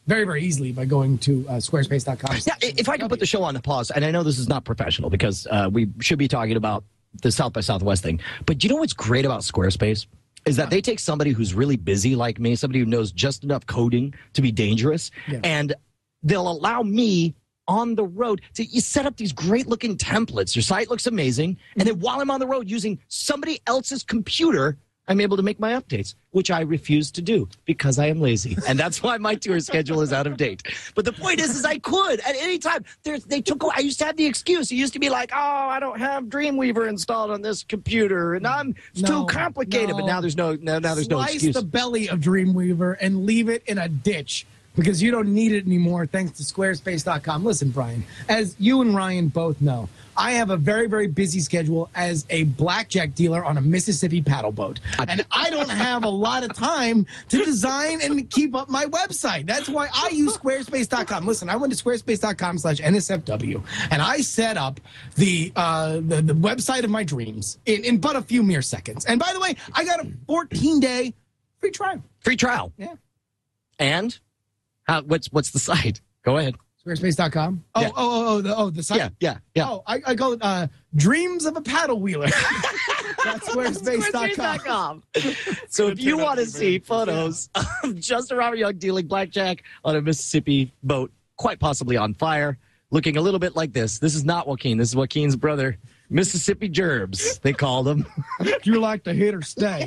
very, very easily by going to uh, squarespace dot com. Yeah, if I can put the show on the pause, and I know this is not professional because uh, we should be talking about the South by Southwest thing, but you know what's great about Squarespace? Is that they take somebody who's really busy like me, somebody who knows just enough coding to be dangerous, yeah. and they'll allow me on the road to you set up these great looking templates. Your site looks amazing. And then while I'm on the road using somebody else's computer, I'm able to make my updates, which I refuse to do because I am lazy. And that's why my tour schedule is out of date. But the point is, is I could at any time. There's, they took. I used to have the excuse. It used to be like, oh, I don't have Dreamweaver installed on this computer, and I'm it's no, too complicated. No. But now there's no, no now there's Slice no excuse. Slice the belly of Dreamweaver and leave it in a ditch because you don't need it anymore thanks to squarespace dot com. Listen, Brian, as you and Ryan both know, I have a very, very busy schedule as a blackjack dealer on a Mississippi paddle boat. And I don't have a lot of time to design and keep up my website. That's why I use squarespace dot com. Listen, I went to squarespace dot com slash N S F W, and I set up the, uh, the, the website of my dreams in, in but a few mere seconds. And by the way, I got a fourteen-day free trial. Free trial? Yeah. And? How, what's what's the site? Go ahead. Squarespace dot com. Oh, yeah. oh, oh, oh, the, oh, the site? Yeah, yeah, yeah. Oh, I, I call it uh, Dreams of a Paddle Wheeler. That's squarespace dot com. So if you want to see photos of Justin Robert Young dealing blackjack on a Mississippi boat, quite possibly on fire, looking a little bit like this. This is not Joaquin. This is Joaquin's brother, Mississippi Gerbs, they called him. You like to hit or stay.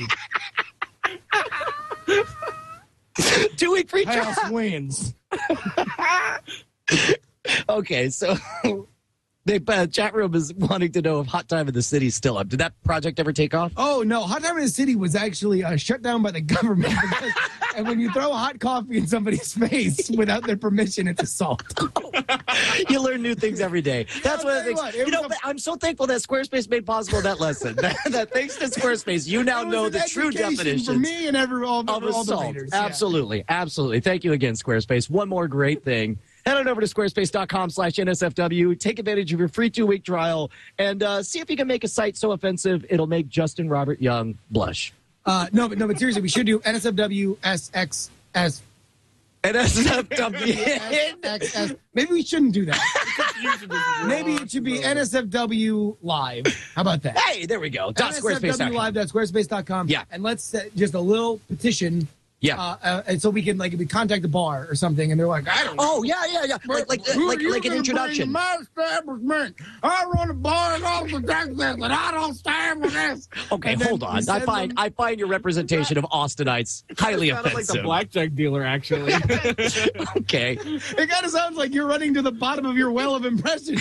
Two-week free trial. House wins. Okay, so the uh, chat room is wanting to know if Hot Time in the City is still up. Did that project ever take off? Oh, no. Hot Time in the City was actually uh, shut down by the government. Because, and when you throw hot coffee in somebody's face without their permission, it's assault. You learn new things every day. That's yeah, one of the things. What, you know, a, but I'm so thankful that Squarespace made possible that lesson. that, that thanks to Squarespace, you now know the true definition for me and every all, of all assault. the readers. Absolutely, yeah. absolutely. Thank you again, Squarespace. One more great thing. Head on over to squarespace dot com slash N S F W. Take advantage of your free two-week trial and uh, see if you can make a site so offensive it'll make Justin Robert Young blush. Uh, no, but no, but seriously, we should do N S F W S X S. N S F W. S X S. Maybe we shouldn't do that. Maybe it should be N S F W Live. How about that? Hey, there we go. Dot squarespace dot com. Live dot squarespace dot com. Yeah. And let's set just a little petition. Yeah, uh, uh, and so we can like we contact the bar or something, and they're like, I don't know. Oh yeah, yeah, yeah, like like like, like an introduction. My establishment. I run a bar in Austin, Texas, and I don't stand for this. Okay, hold on. I find them... I find your representation of Austinites highly offensive. Like the blackjack dealer, actually. Okay, it kind of sounds like you're running to the bottom of your well of impressions.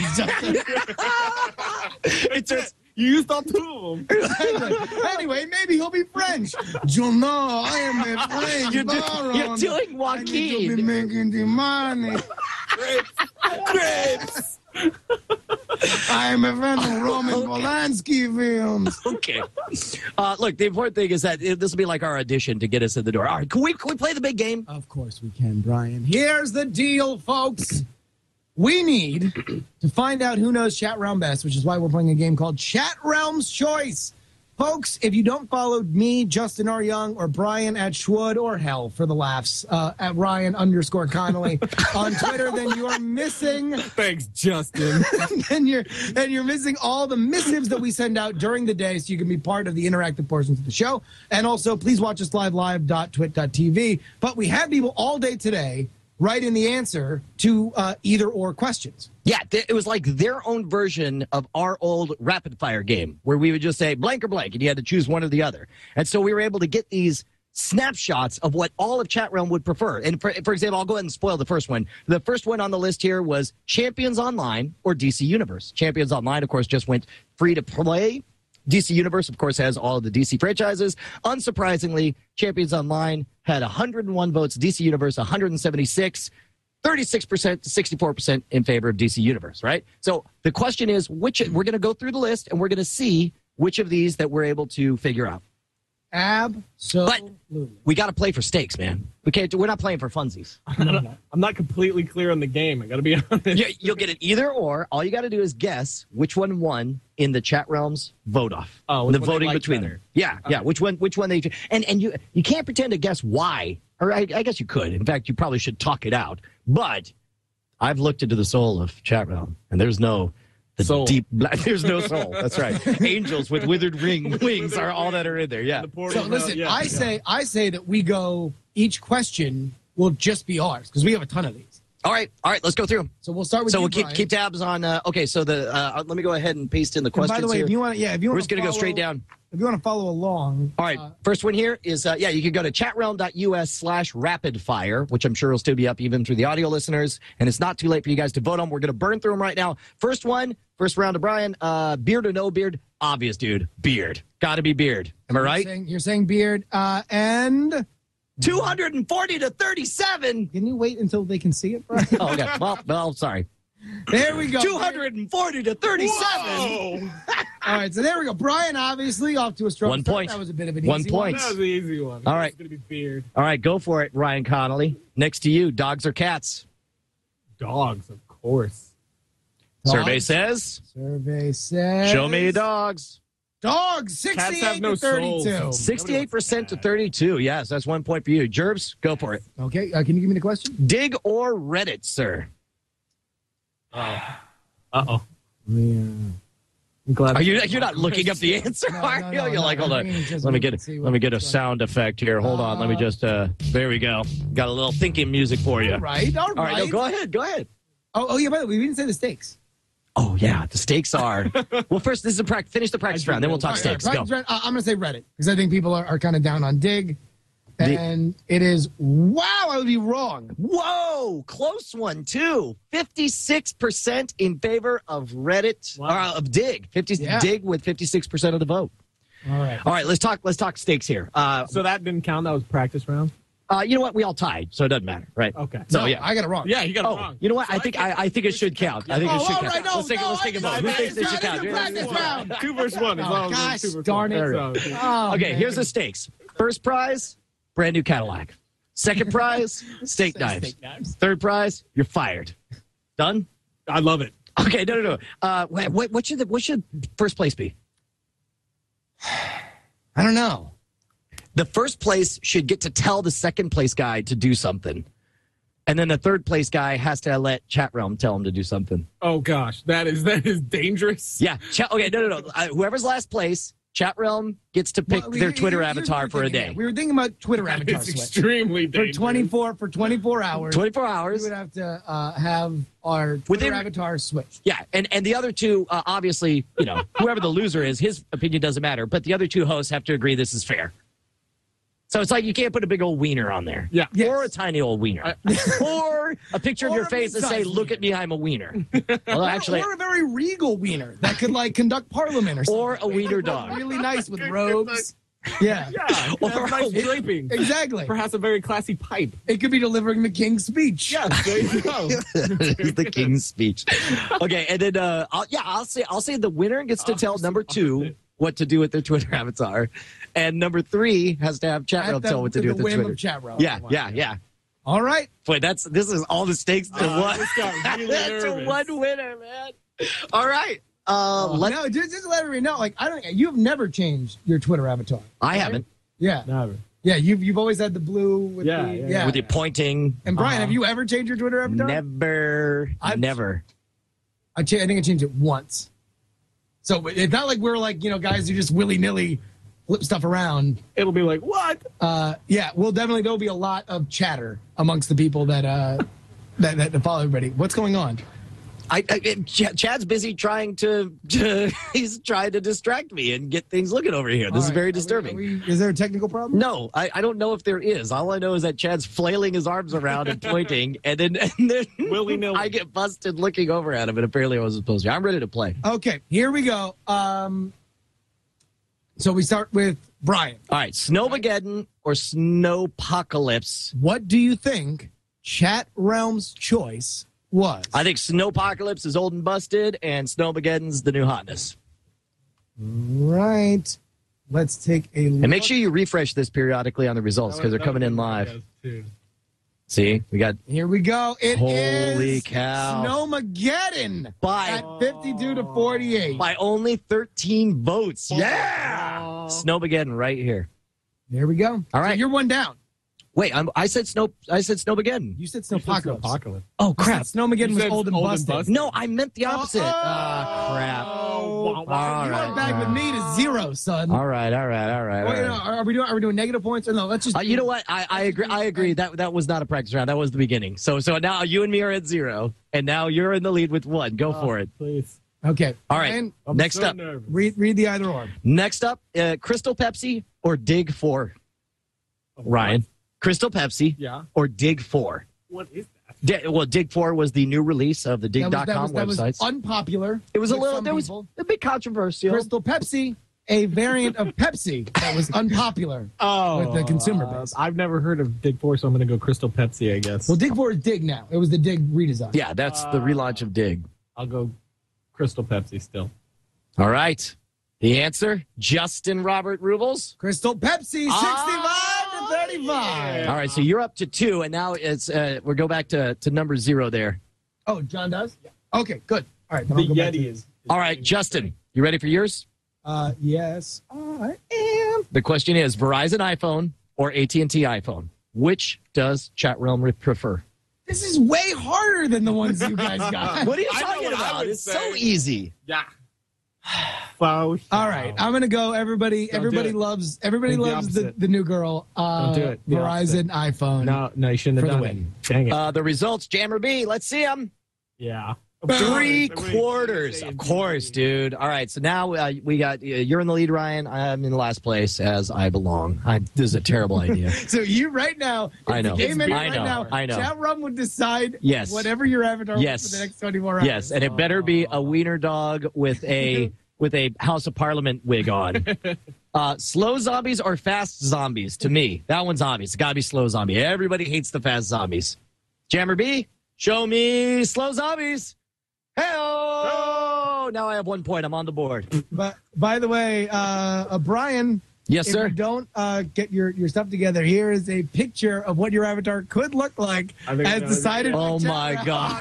It's just. You used all two of them. Anyway, maybe he'll be French. You know, I am a French. You're, do, you're doing Joaquin. You'll be making the money. Grapes. Grapes. I am a fan of Roman Polanski films. Okay. Uh, look, the important thing is that this will be like our audition to get us in the door. All right, can we, can we play the big game? Of course we can, Brian. Here's the deal, folks. We need to find out who knows Chat Realm best, which is why we're playing a game called Chat Realm's Choice. Folks, if you don't follow me, Justin R. Young, or Brian at Schwood, or hell, for the laughs, uh, at Ryan underscore Connolly on Twitter, then you are missing... Thanks, Justin. then, you're, then you're missing all the missives that we send out during the day so you can be part of the interactive portions of the show. And also, please watch us live, live dot twit dot t v. But we had people all day today write in the answer to uh, either or questions. Yeah, th- it was like their own version of our old rapid fire game where we would just say blank or blank and you had to choose one or the other. And so we were able to get these snapshots of what all of Chat Realm would prefer. And for, for example, I'll go ahead and spoil the first one. The first one on the list here was Champions Online or D C Universe. Champions Online, of course, just went free to play. D C Universe, of course, has all of the D C franchises. Unsurprisingly, Champions Online had one hundred one votes, D C Universe one hundred seventy-six, thirty-six percent to sixty-four percent in favor of D C Universe, right? So the question is, which we're going to go through the list, and we're going to see which of these that we're able to figure out. Absolutely. But we got to play for stakes, man. We can't. We're not playing for funsies. I'm not, I'm not completely clear on the game. I got to be honest. You, you'll get it either or. All you got to do is guess which one won in the Chat Realm's vote off. Oh, the voting between them. Yeah, okay. yeah. Which one? Which one they? And and you you can't pretend to guess why Or I, I guess you could. In fact, you probably should talk it out. But I've looked into the soul of chat realm, and there's no the soul. deep black. There's no soul. That's right. Angels with withered ring, wings are all that are in there. Yeah. So listen, I say I say that we go. Each question will just be ours because we have a ton of these. All right. All right. Let's go through them. So we'll start with. So you, we'll keep Brian. keep tabs on. Uh, okay. So the uh, let me go ahead and paste in the And questions by the way, here. if you want, yeah, if you We're want, just gonna go straight down. If you want to follow along, All right, uh, first one here is, uh, yeah, you can go to chatroom.us slash rapid fire, which I'm sure will still be up even through the audio listeners, and it's not too late for you guys to vote on. We're going to burn through them right now. First one, first round to Brian, uh, beard or no beard? Obvious, dude. Beard. Got to be beard. Am I you're right? saying, you're saying beard, uh, and two hundred forty to thirty-seven. Can you wait until they can see it, Brian? Oh, okay. Well, well, sorry. There we go. two hundred forty to thirty-seven. Whoa. All right, so there we go. Brian, obviously, off to a strong One start. point. That was a bit of an One easy point. That was the easy one. All right. It's going to be beard. All right, go for it, Ryan Connolly. Next to you, dogs or cats? Dogs, of course. Dogs. Survey says, Survey says. show me dogs. Dogs, Cats have sixty-eight no to thirty-two. souls. sixty-eight percent to thirty-two. Yes, that's one point for you. Gerbs, go for it. Okay, uh, can you give me the question? Dig or Reddit, sir? Uh-oh. Yeah. I'm glad. Are you? You're not looking up the answer, No, are no, you? no, You're no, like, no, hold I on. mean, just Let me we get can it. see Let me what- get a sound effect here. Hold on. Let me Uh, just. Uh, there we go. Got a little thinking music for you. All right, all right. All right. No, go ahead. Go ahead. Oh, oh, yeah, by the way, we didn't say the stakes. Oh yeah, the stakes are. Well, first this is a practice. Finish the practice round, then we'll talk All right, stakes. all Go. right, right, uh, I'm going to say Reddit because I think people are, are kind of down on Dig. And it is, wow, I would be wrong. Whoa, close one too. Fifty-six percent in favor of Reddit Wow. or uh, of Dig. Fifty Yeah. Dig with fifty-six percent of the vote. All right. All right, let's talk. Let's talk stakes here. Uh, So that didn't count? That was practice round? uh, you know what? We all tied, so it doesn't matter, right? Okay. So no, yeah. I got it wrong. Yeah, you got it Oh, wrong. you know what? I think I, I think it should count. I think Oh, it should all count. right, no, let's take, no, let's take a I vote. think Who it's thinks it should practice count? round, practice round. Two versus one. As Oh, long as gosh, it's two versus darn one. it. So, Oh, Okay, man. here's the stakes. First prize, brand new Cadillac. Second prize, steak knives. Steak knives. Third prize, you're fired. Done? I love it. Okay, no, no, no. Uh, what, what, what should the, what should first place be? I don't know. The first place should get to tell the second place guy to do something. And then the third place guy has to let Chat Realm tell him to do something. Oh, gosh. That is that is dangerous. Yeah. Chat, okay, no, no, no. Uh, whoever's last place, Chat Realm gets to pick Well, their here- Twitter here's what avatar we're for a thinking day. here. We were thinking about Twitter avatar It's switch. extremely For dangerous. twenty-four for twenty-four hours. twenty-four We hours. would have to uh, have our Twitter Within- avatar switch. Yeah, and, and the other two, uh, obviously, you know, whoever the loser is, his opinion doesn't matter. But the other two hosts have to agree this is fair. So it's like you can't put a big old wiener on there. Yeah. Yes. Or a tiny old wiener. or a picture of Or your a face and say, mid-sized look at me, I'm a wiener. Well, actually, or a very regal wiener that could like conduct parliament or something. or a wiener dog. Really nice with robes. Yeah. Yeah. Or Or nice a- draping. Exactly. Perhaps a very classy pipe. It could be delivering the king's speech. Yeah, there you go. the king's speech. Okay, and then uh, I'll, yeah, I'll say I'll say the winner gets to Oh, tell just number two opposite. what to do with their Twitter avatar, and number three has to have chat At room the, tell what to to do the with their whim Twitter. of chat room. Yeah, yeah, yeah. All right. Boy, that's this is all the stakes to Uh, one. this got really That's a nervous. one winner, man. All right. Uh, let, no, just, just let everybody know. Like, I don't. You've never changed your Twitter avatar. I haven't Yeah. Never. Yeah. You've you've always had the blue with Yeah, the yeah, yeah. yeah. with the pointing. And Brian, Uh-huh. have you ever changed your Twitter avatar? Never, I've- never. I, cha- I think I changed it once. So it's not like we're like you know guys who just willy nilly flip stuff around. It'll be like, what? Uh, yeah, well, definitely there'll be a lot of chatter amongst the people that uh that, that follow everybody. What's going on? I, I Ch- Chad's busy trying to, to he's trying to distract me and get things looking over here. This All is right, very are we- disturbing. are we- is there a technical problem? No, I, I don't know if there is. All I know is that Chad's flailing his arms around and pointing, and then and then Willy-nilly. I get busted looking over at him, and apparently I wasn't supposed to. I'm ready to play. Okay, here we go. Um, so we start with Brian. All right, Snowmageddon or Snowpocalypse? What do you think Chat Realm's choice was? I think Snowpocalypse is old and busted, and Snowmageddon's the new hotness. Right. Let's take a look. And make sure you refresh this periodically on the results because they're coming in live. See, we got Here we go. It is Holy cow. Snowmageddon by at fifty-two to forty-eight. by only thirteen votes. Yeah, Snowmageddon right here. There we go. All right. So you're one down. Wait, I'm, I said snow. I said Snowmageddon. You said You said Snowpocalypse. Snowpocalypse. Oh crap! Snowmageddon You was said old and old and busted. busted. No, I meant the opposite. Oh, Ah, crap. Oh, All you right, are back with me to zero, son. All right, all right, all right. All Wait, right. no, are we doing? Are we doing negative points or no? Let's just. Uh, you know what? I, I agree. I agree. That that was not a practice round. That was the beginning. So so now you and me are at zero, and now you're in the lead with one. Go for it. Please. Okay. All right. Ryan, I'm Next so up. nervous. read read the either or. Next up, uh, Crystal Pepsi or Dig Four. Ryan, Crystal Pepsi Yeah. or Dig Four. What is that? Di- well, Dig Four was the new release of the That Dig was, dot that com was, that was websites. unpopular. It was a with little. some There was people. a bit controversial. Crystal Pepsi, a variant of Pepsi that was unpopular Oh, with the consumer base. uh, I've never heard of Dig Four, so I'm going to go Crystal Pepsi, I guess. Well, Dig Four is Dig now. It was the Dig redesign. Yeah, that's the relaunch of Dig. I'll go Crystal Pepsi still. All right. The answer, Justin Robert Rubles. Crystal Pepsi, sixty-five to thirty-five. All right, so you're up to two, and now it's uh, we'll go back to, to number zero there. Oh, John does? Yeah. Okay, good. All right. then The I'll go back Yeti to- is, is. All right, Justin, you ready for yours? Uh, yes, I am. The question is Verizon iPhone or A T and T iPhone? Which does Chat Realm re- prefer? This is way harder than the ones you guys got. What are you I know talking what I about? would It's so say. easy. Yeah. Wow. All right, I'm gonna go. Everybody, Don't everybody do it. loves. Everybody Think the loves the, opposite. the new girl. Uh, Don't do it. The Verizon iPhone. No, no, you shouldn't For have the done win. it. Dang it. Uh, the results, Jammer B, let's see them. yeah. Three quarters. Of course, dude. All right, so now uh, we got, uh, you're in the lead, Ryan. I'm in last place as I belong. I, this is a terrible idea. So you right now, I know. Game ended I right know. now. I know. Chat Room would decide Yes. whatever your avatar Yes. was for the next twenty-four hours. Yes, and it better be a wiener dog with a with a House of Parliament wig on. Uh, slow zombies or fast zombies? To me, that one's obvious. It's got to be slow zombie. Everybody hates the fast zombies. Jammer B, show me slow zombies. Hey-oh! Now I have one point. I'm on the board. But by the way, uh, uh, Brian, Yes, if sir. you don't uh, get your, your stuff together, here is a picture of what your avatar could look like I think as I know. decided by Oh Chat my Room. God.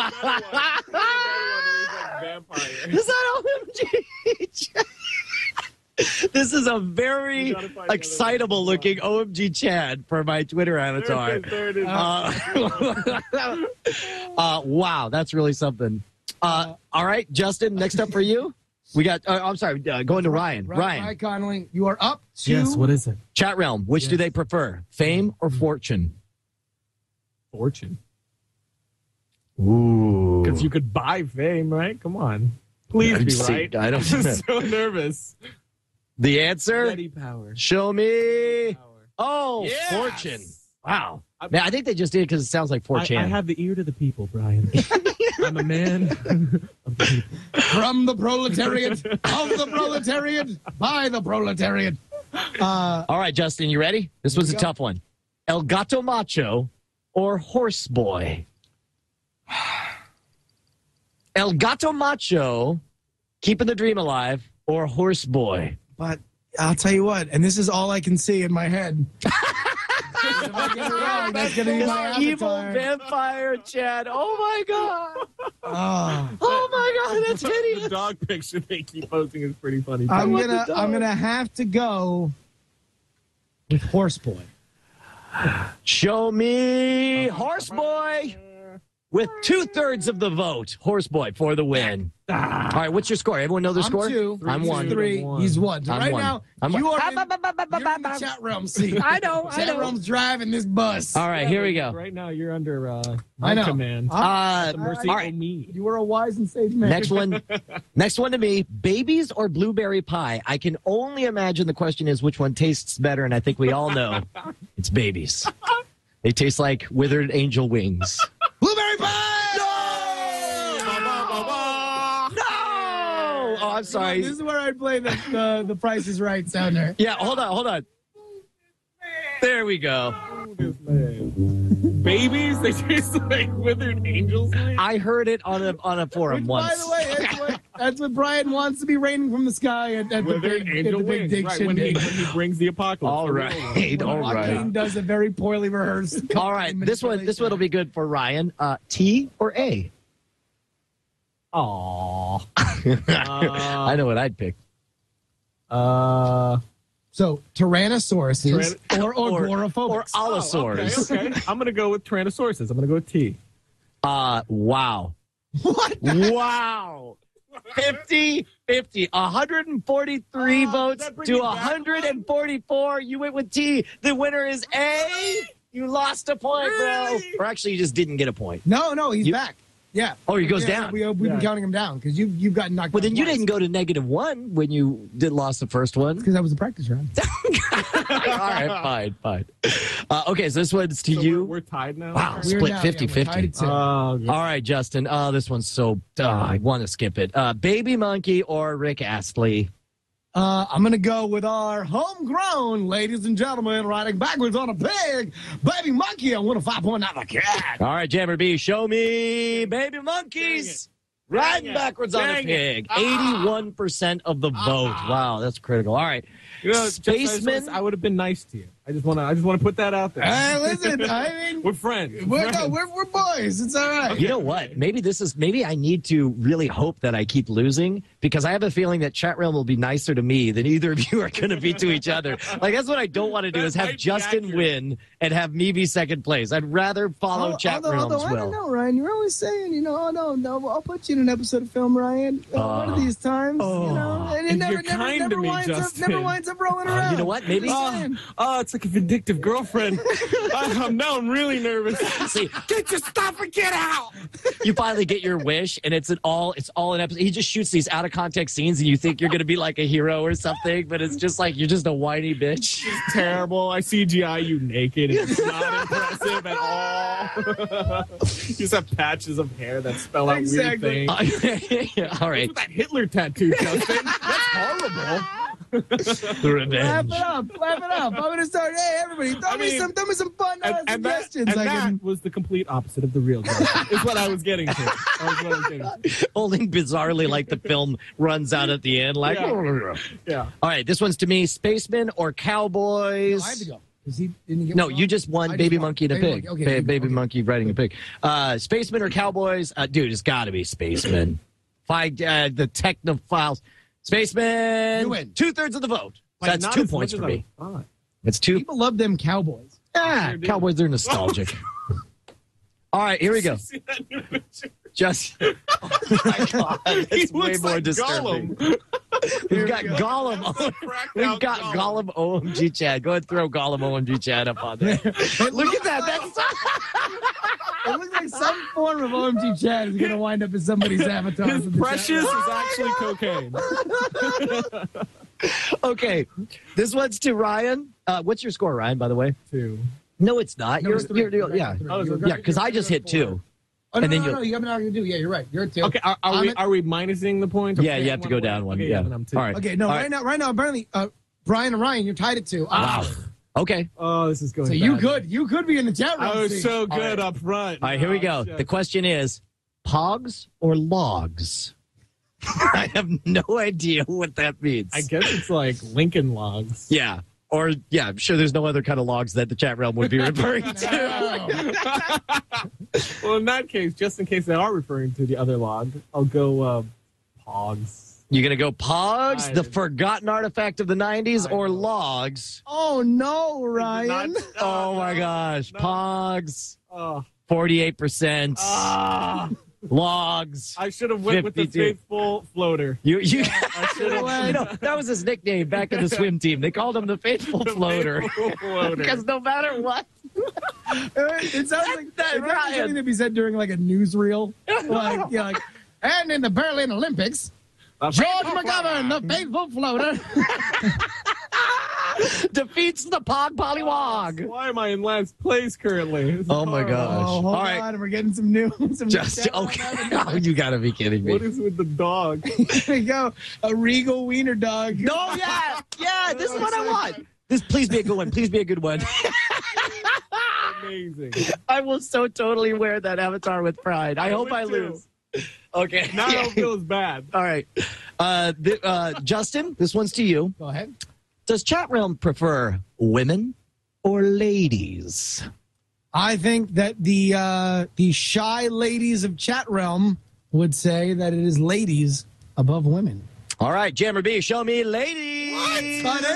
Vampire. Is that O M G? This is a very You gotta find another excitable one. looking O M G Chad for my Twitter avatar. There it is. Uh, uh, wow, that's really something. Uh, all right, Justin, next up for you. We got, uh, I'm sorry, uh, going to Ryan. Ryan, Ryan, Ryan Connolly, you are up to Yes, what is it? Chat Realm, which do they prefer, fame or fortune? Fortune. Ooh. Because you could buy fame, right? Come on. Please be See, right. I don't- I'm so nervous. The answer? Yeti power. Show me. Power. Oh, Yes! fortune. Wow. Man, I think they just did it because it sounds like four I, chan. I have the ear to the people, Brian. I'm a man of the people. from the proletariat, of the proletariat, by the proletariat. Uh, All right, Justin, you ready? This was a we go. tough one. El Gato Macho or Horse Boy? El Gato Macho, keeping the dream alive, or Horse Boy? but I'll tell you what, and this is all I can see in my head. If I get it wrong, that's going to be my Evil avatar. vampire Chad. Oh my god. Oh. Oh my god, that's The hideous. dog picture they keep posting is pretty funny. I'm want gonna the dog. I'm gonna have to go with Horse Boy. Show me Horse Boy with two thirds of the vote. Horse Boy for the win. All right, what's your score? Everyone know the I'm score? two. I'm he's one. Three. One. He's one. So I'm right one. now, I'm you one. are in, you're in the chat realm seat. I know, I Chat know. room's driving this bus. All right, here we go. Right now, you're under uh, my I know. command. Uh, The mercy all of right, me. You were a wise and sage man. next one. Next one to me. Babies or blueberry pie? I can only imagine the question is which one tastes better, and I think we all know it's babies. They taste like withered angel wings. Blueberry pie. No! Oh, I'm sorry. This is where I play the the, the Price is Right sounder. Yeah, hold on, hold on. There we go. Babies, they taste like withered angels. I heard it on a on a forum Which, once. by the way, that's what, that's what Brian wants to be raining from the sky at, at the Withered big, at angel the big wings. dig Right, when he, shindig. when he brings the apocalypse. All right, all Joaquin right, does a very poorly rehearsed. all right. This one, this one will be good for Ryan. Uh, T or A? Aww. I know what I'd pick. Uh, So Tyrannosauruses Tyrann- or, or, Or- agoraphobics. or allosaurs. Oh, okay, okay. I'm going to go with Tyrannosaurus. I'm going to go with T. Uh, wow. What? Wow. fifty fifty. one hundred forty-three Oh, votes that bring to me back one hundred forty-four. You went with T. The winner is A. You lost a point, bro. Or actually, you just didn't get a point. No, no, he's You- back. Yeah. Oh, he goes Yeah, down. We, we've been Yeah. counting him down because you, you've gotten knocked Well, down then you twice. didn't go to negative one when you did lost the first one. Because that was a practice round. All right, fine, fine. Uh, okay, so this one's to So you. We're, we're tied now. Wow, We're split now- fifty yeah, we're tied fifty. at two. Oh, good. All right, Justin. Oh, this one's so. Uh, I want to skip it. Uh, Baby Monkey or Rick Astley? Uh, I'm going to go with our homegrown, ladies and gentlemen, riding backwards on a pig, Baby Monkey on one oh five point nine The Cat. All right, Jammer B, show me Baby Monkeys riding it. backwards on a Dang it. pig. eighty-one percent of the vote. Wow, that's critical. All right, You know, just- Spaceman. I would have been nice to you. I just want to. I just want to put that out there. Hey, listen, I mean, We're friends. we're, friends. no, we're, we're boys. It's all right. You know what? Maybe this is. Maybe I need to really hope that I keep losing because I have a feeling that Chat Realm will be nicer to me than either of you are going to be to each other. Like that's what I don't want to do That is have might be Justin accurate. win and have me be second place. I'd rather follow Although- Chat although, Realm's although, I will. don't know, Ryan. You're always saying, you know, oh, no, no, I'll put you in an episode of Film, Ryan. Uh, one of these times, you know, and it And never, you're never, kind never to me, winds up, Justin. never winds up rolling Uh, around. you know what? Maybe. Oh, oh, it's like a vindictive girlfriend. I, I'm now I'm really nervous. See, Get your stuff and get out. you finally get your wish, and it's an all. It's all an episode. He just shoots these out of context scenes, and you think you're going to be like a hero or something, but it's just like you're just a whiny bitch. It's terrible. I C G I you naked. It's not impressive at all. You just have patches of hair that spell out Exactly. weird things. Yeah, all right, What's with that Hitler tattoo, Justin? That's horrible. the Laugh revenge. it up, laugh it up. I'm gonna start. Hey, everybody, throw I me mean, some, throw me some fun uh, And, and that, suggestions. and I that can. was the complete opposite of the real Justin. Is what I was getting to. That was what I was getting to. Only bizarrely, like the film runs out at the end. Like, Yeah. Yeah. all right, this one's to me: Spacemen or Cowboys? No, I have to go. Is he? Didn't he get No, one you wrong? just won I Baby won. Monkey and a Baby Pig. Monkey. Okay, Ba- baby, baby okay. Monkey riding a pig. Uh, Spacemen or Cowboys? Uh, dude, it's got to be Spacemen. Five, uh, the technophiles. Spacemen. You win. Two thirds of the vote. So Like, that's not two as points much for as I me. thought. It's two. People love them Cowboys. Ah, Sure do. Cowboys are nostalgic. All right, here we go. See that new picture? Just. Oh my God, He it's way looks more like disturbing. Gollum. We've got Gollum. Cracked We've out got Gollum O M G Chad. Go ahead and throw Gollum O M G Chad up on there. Look at that. That's It looks like some form of O M G Chad is gonna wind up as somebody's avatar. His from the precious chat. is actually cocaine. okay. This one's to Ryan. Uh, what's your score, Ryan, by the way? Too. No, it's not. No, you're, it's three. you're, you're- yeah. Three. Oh, is it? You're- Yeah, because I just hit two. Oh, no, And then no, you- no, you haven't already do. Yeah, you're right. You're at two. Okay, are, are I'm we at- are we minusing the points? Yeah, you have to go down one. Okay, Yeah. then I'm two. All right. Okay, no, All right, right. now, right now, apparently, uh, Brian and Ryan, you're tied at two. Wow. Okay. Oh, this is going. So you bad. could, you could be in the chat room. I was seat. so good right. up front. All right, here we go. Oh, shit. The question is Pogs or Logs? I have no idea what that means. I guess it's like Lincoln Logs. Yeah. Or, yeah, I'm sure there's no other kind of logs that the chat realm would be referring to. Well, in that case, just in case they are referring to the other log, I'll go uh, Pogs. You're going to go Pogs, I the did. forgotten artifact of the nineties, I or know. Logs? Oh no, Ryan! Not- Oh, my gosh. no. Pogs, Oh, forty-eight percent. ah, Logs. I should have went with the fifty-two. faithful floater. You, you, I should you have know, that was his nickname back in the swim team. They called him the Faithful Floater. floater. Because no matter what, It sounds like that it sounds like Ryan. something to be said during like a newsreel, like yeah, like. And in the Berlin Olympics, George McGovern, the faithful floater. defeats the Pog Pollywog. Why am I in last place currently? This is Oh, my horrible. gosh. Oh, hold All right. on, we're getting some new. Some Just, new chat room okay. happening. Oh, you got to be kidding me. What is with the dog? Here we go. A regal wiener dog. No, yeah, yeah, this is what I want. This, please be a good one. Please be a good one. Amazing. I will so totally wear that avatar with pride. I, I hope would I too. lose. Okay. Now I don't feel as bad. All right. Uh, th- uh, Justin, this one's to you. Go ahead. Does Chat Realm prefer women or ladies? I think that the uh, the shy ladies of chat realm would say that it is ladies above women. All right, Jammer B, show me ladies. Honey!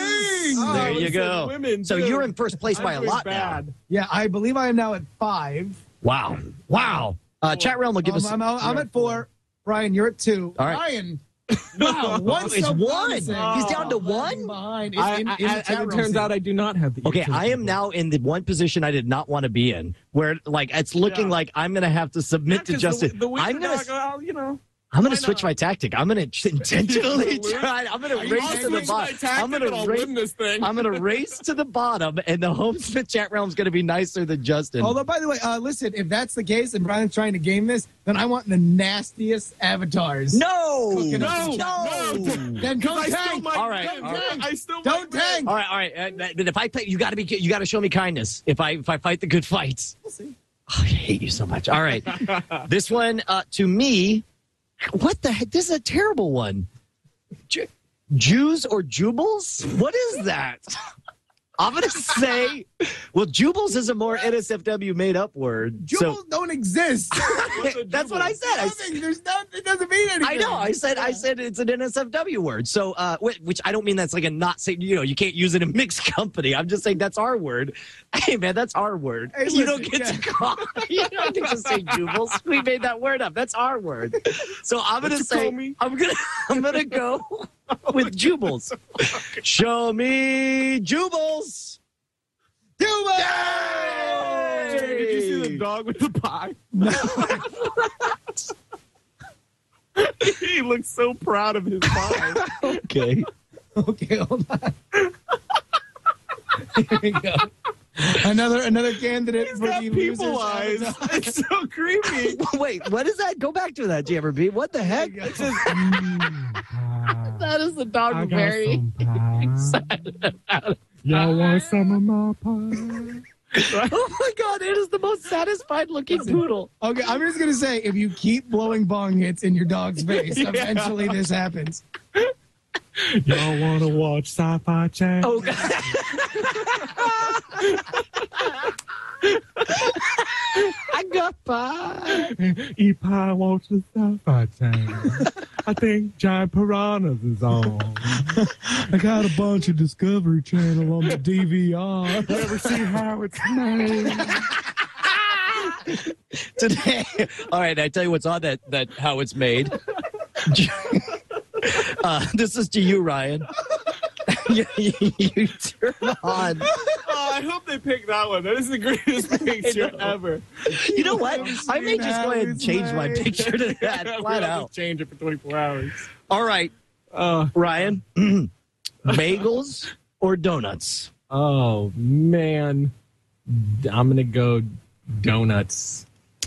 Oh, There you it go. said women, So too. you're in first place by a I'm doing lot bad. now. Yeah, I believe I am now at five. Wow. Wow. Uh, chat realm will give Um, us. I'm, I'm, I'm at four. Brian, you're at two. All right. Brian, wow, one It's so one. promising. He's down to Oh, one? behind. It's I, in- I, in the as chat it room turns still. out, I do not have the. Okay, ear to I the am keyboard. now in the one position I did not want to be in, where like it's looking Yeah. like I'm going to have to submit Yeah, to 'cause Justin. The, the winter I'm going dog, to. well, you know. I'm going to why switch not? my tactic. I'm going to intentionally lose? try. I'm going to I'll race to the switch my bottom. tactic I'm going and I'll to race. win this thing. I'm going to race to the bottom, and the home Smith chat realm is going to be nicer than Justin. Although, by the way, uh, listen, if that's the case and Brian's trying to game this, then I want the nastiest avatars. no, Cooking up No, the chat. no. Then don't I still tank. might All right, win. all right. I still Don't might win. tank. All right, all right. Uh, but if I play, you got to be. You got to show me kindness. If I if I fight the good fights. We'll see. Oh, I hate you so much. All right. This one, uh, to me, what the heck? This is a terrible one. Ju- Jews or Jubles? What is that? I'm going to say, well, Jubles is a more N S F W made up word. Jewels So don't exist. that's what I said. I, Nothing. There's nothing. It doesn't mean anything. I know. I said I said it's an N S F W word. So, uh, which, which I don't mean that's like a not saying, you know, you can't use it in mixed company. I'm just saying that's our word. Hey, man, that's our word. Hey, you don't listen, get yeah. to call. You don't get to say Jubles. We made that word up. That's our word. So I'm gonna you say call me? I'm gonna I'm gonna go with Jubles. Show me Jubles. Jewels! Jerry, did you see the dog with the pie? He looks so proud of his pie. Okay. Okay, hold on. Here we go. Another another candidate He's for got the people losers eyes. avatar. It's so creepy. Wait, what is that? Go back to that, J M B. What the heck? There you go. That is the dog I got very some pie. excited about it. Y'all want some of my pie? Oh my god, it is the most satisfied looking poodle. Okay, I'm just gonna say, if you keep blowing bong hits in your dog's face, Yeah. eventually this happens. Y'all want to watch Sci-Fi Channel? Oh god. I got pie. Eat pie, watch the Sci-Fi Channel. I think Giant Piranhas is on. I got a bunch of Discovery Channel on the D V R. Never see how it's made. Today. All right, I tell you what's on that that how it's made. Uh, this is to you, Ryan. you, you, you turn on. Oh, I hope they pick that one. That is the greatest picture know. ever. You know what? I may just go ahead and change my Made. picture to that We'll flat have out. to change it for twenty-four hours. All right, Uh, Ryan. Bagels or donuts? oh, man. I'm going to go donuts.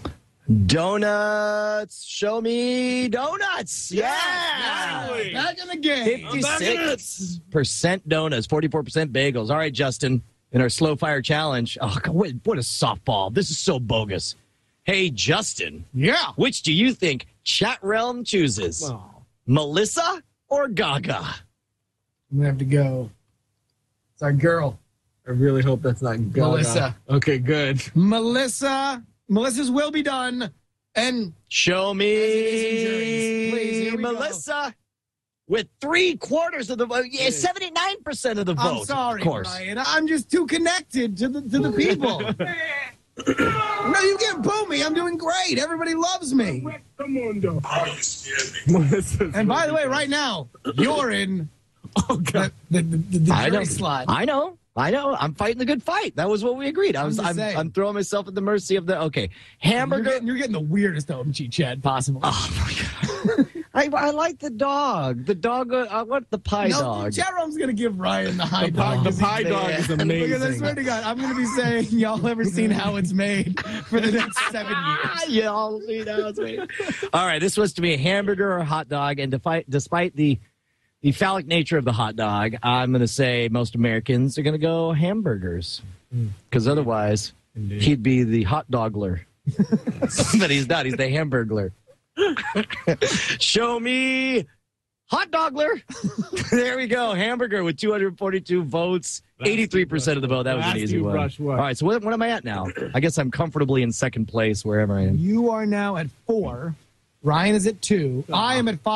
Donuts. Show me donuts. Yeah. finally. Back in the game. fifty-six percent donuts, forty-four percent bagels. All right, Justin, in our slow fire challenge. Oh, God, what, what a softball. This is so bogus. Hey, Justin, Yeah. which do you think Chat Realm chooses? Oh. Melissa or Gaga? I'm gonna have to go. It's our girl, I really hope that's not Gaga. Melissa. Okay, good. Melissa. Melissa's will be done. And Show As it is in juries. Please, me here we go. Melissa with three quarters of the vote. Yeah, seventy-nine percent of the vote. I'm sorry, of course. Ryan. I'm just too connected to the to the people. No, you can't boo me. I'm doing great. Everybody loves me. Come on, though. Oh, you scared me. And by the way, right now, you're in Oh, God. the, the, the, the I know. jury slot. I know. I know. I'm fighting the good fight. That was what we agreed. I I'm was. just I'm, saying. I'm throwing myself at the mercy of the. Okay, You're hamburger. getting, you're getting the weirdest O M G Chad possible. Oh my god! I, I like the dog. The dog. Uh, I want the pie no, dog. Jerome's gonna give Ryan the high The pie, dog. the pie dog is Because I amazing. swear to God, I'm gonna be saying, y'all ever seen how it's made for the next seven years? Yeah, I'll see that. All right, this was to be a hamburger or a hot dog, and despite despite the the phallic nature of the hot dog, I'm going to say most Americans are going to go hamburgers, because otherwise Indeed. he'd be the hot dogler. But he's not. He's the hamburglar. Show me hot dogler. There we go. Hamburger with two hundred forty-two votes, eighty-three percent of the vote. That was an Last easy you one. rush what? All right, so what, what am I at now? I guess I'm comfortably in second place wherever I am. You are now at four. Ryan is at two. I am at five.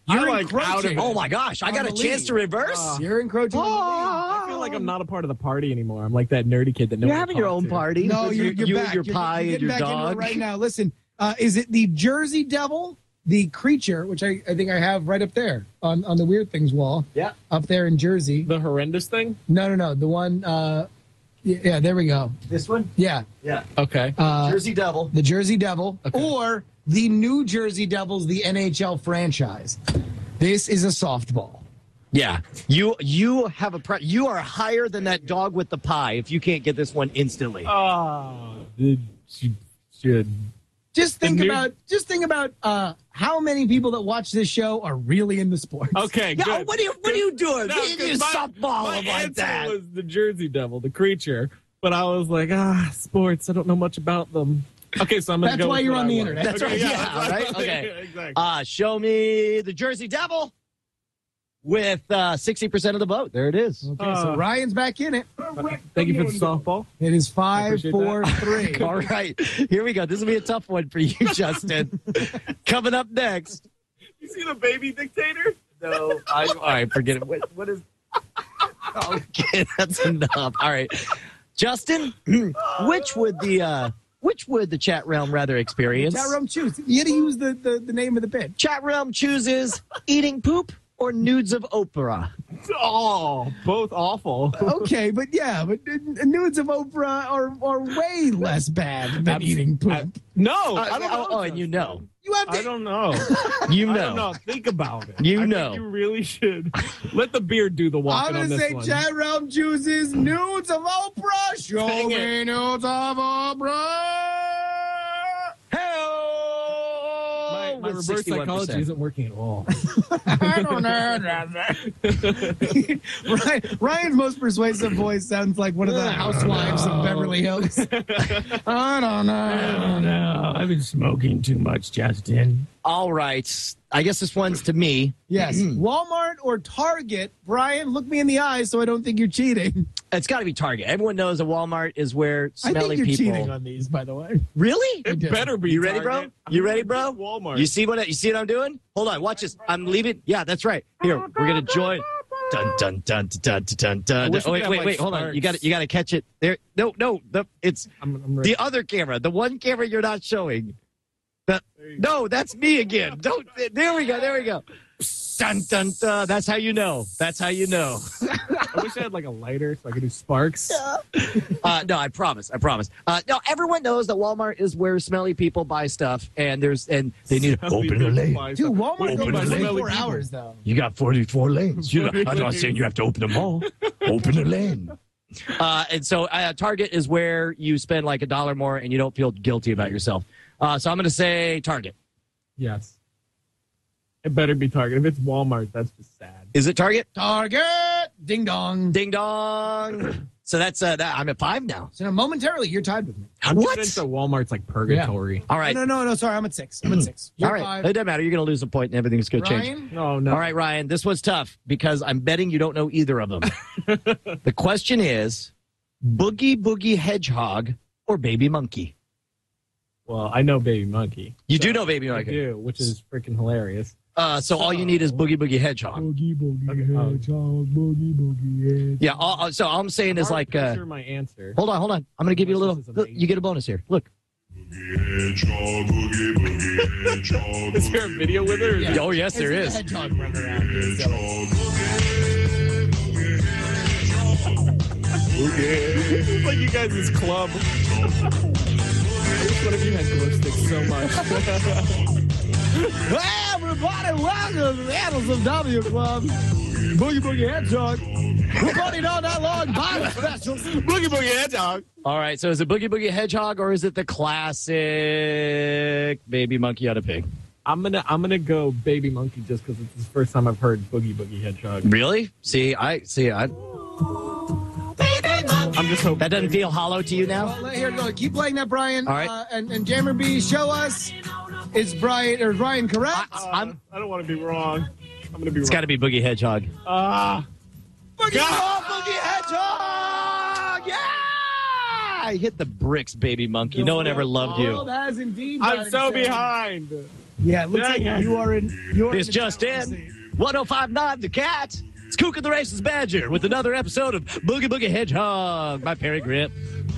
You're I like out of encroaching. it. Oh, my gosh. I On got a the chance lead. to reverse? Uh, You're encroaching. on I feel like I'm not a part of the party anymore. I'm like that nerdy kid that no You're one having your talks own to. party. the lead. No, with you're, you, you're you back. and your You're- pie you're and your getting back into it dog. right now. Listen, uh, is it the Jersey Devil, the creature, which I, I think I have right up there on, on the Weird Things wall? Yeah. Up there in Jersey. The horrendous thing? No, no, no. The one, uh, yeah, yeah, there we go. This one? Yeah. Yeah. Okay. Uh, Jersey Devil. the Jersey Devil, Okay. or the New Jersey Devils, the N H L franchise. This is a softball. Yeah. You you have a pre- you are higher than that dog with the pie if you can't get this one instantly. Oh, the, she should. Just think The new- about just think about uh, how many people that watch this show are really into sports. Okay, yeah, good. what are you what are you doing? No, you 'cause you my- softball my him like answer that. was the Jersey Devil, the creature. But I was like, ah, sports. I don't know much about them. Okay, so I'm gonna That's go why with you're what on I the want. internet. That's Okay, right, yeah, that's what- right? Okay. exactly. Uh, show me the Jersey Devil with uh, sixty percent of the vote. There it is. Okay, so Uh, Ryan's back in it. Thank you for the softball. It is five, appreciate four, that. three. All right, here we go. This will be a tough one for you, Justin. Coming up next. You see the baby dictator? No, I, all right, forget it. What, what is? Okay, that's enough. All right, Justin, which would the uh, which would the chat realm rather experience? Chat room choose. You had to use the, the, the name of the bit. Chat realm chooses eating poop or nudes of Oprah. Oh, both awful. Okay, but yeah, but uh, nudes of Oprah are, are way less bad than eating poop. I- no, Uh, I don't know. oh, oh, and you know, you have to. I don't know. you I know. don't know. Think about it. You I know. Think you really should let the beard do the I'm walking on gonna this say one. chat realm chooses nudes of Oprah. Show Dang me it. nudes of Oprah. Hey, My, my reverse psychology isn't working at all. I don't know. Ryan, Ryan's most persuasive voice sounds like one of the housewives of Beverly Hills. I don't know. no, I've been smoking too much, Justin. All right. I guess this one's to me. Yes, Walmart or Target. Brian, look me in the eyes so I don't think you're cheating. It's got to be Target. Everyone knows that Walmart is where I smelly think you're people. cheating on these, by the way. Really? It did. better be. You ready, bro? Target. You ready, bro? Walmart. You see what you see what I'm doing? Hold on, watch this. I'm leaving. Yeah, that's right. Here, we're gonna join. Dun dun dun dun dun dun dun. wish Oh, we wait, could wait, have, wait. like, Hold on. You got to sparks. you got to catch it. There. No, no. The it's I'm, I'm ready. the other camera. The one camera you're not showing. The, no, that's me again. Don't. There we go. There we go. Dun dun dun. That's how you know. That's how you know. I wish I had like a lighter so I could do sparks. Uh, no, I promise. I promise. Uh, no, everyone knows that Walmart is where smelly people buy stuff, and there's and they need to open a lane. Dude, Walmart Open goes the lane. twenty-four hours, though. You got forty-four lanes. You know, I'm not saying you have to open them all. Open a lane. Uh, and so uh, Target is where you spend like a dollar more and you don't feel guilty about yourself. Uh, so I'm going to say Target. Yes. It better be Target. If it's Walmart, that's just sad. Is it Target? Target, ding dong. Ding dong. So that's uh, that. I'm at five now. So now momentarily, you're tied with me. I'm What? convinced that Walmart's like purgatory. All right. No, no, no, sorry, I'm at six. I'm at six. You're All right. five. It doesn't matter. You're going to lose a point and everything's going to change. Ryan, No, no. All right, Ryan, this was tough because I'm betting you don't know either of them. The question is Boogie Boogie Hedgehog or Baby Monkey? Well, I know Baby Monkey. You So, do know Baby I Monkey. do, which is freaking hilarious. Uh, so all you need is Boogie Boogie Hedgehog. boogie, boogie, Okay, oh. hedgehog, boogie, boogie, hedgehog. Yeah, all, all- so all I'm saying is like, uh, Sure, my answer. hold on, hold on. I'm going to give you a little, This is look, amazing. you get a bonus here. Look. Is there a video with her? or- Yeah. Oh, yes, there It's is. a hedgehog running around. It's silly. This is like you guys' club. I wish one of you had glow sticks so much. Hey, everybody, welcome to the Annals of W Club. Boogie Boogie Hedgehog. We're partying all night long. Bottle specials. Boogie Boogie Hedgehog. All right, so is it Boogie Boogie Hedgehog or is it the classic Baby Monkey on a Pig? I'm gonna I'm gonna go Baby Monkey just because it's the first time I've heard Boogie Boogie Hedgehog. Really? See, I see. I I'm just hoping that doesn't feel hollow to you now. Well, let- here, go. Keep playing that, Brian. All right. Uh, and, and Jammer B, show us. Is Brian or Ryan correct? I, I'm. I don't want to be wrong. I'm gonna be It's wrong. got to be Boogie Hedgehog. Ah, Boogie, God. oh, Boogie Hedgehog! Yeah! Ah, hit the bricks, baby monkey. No one ever loved The you. world has indeed. I'm gotten so saved. behind. Yeah, it looks like you are in. You are It's in the just driver's in. seat. one oh five point nine The Cat. It's Kook and the Racist Badger with another episode of Boogie Boogie Hedgehog by Perry Grip.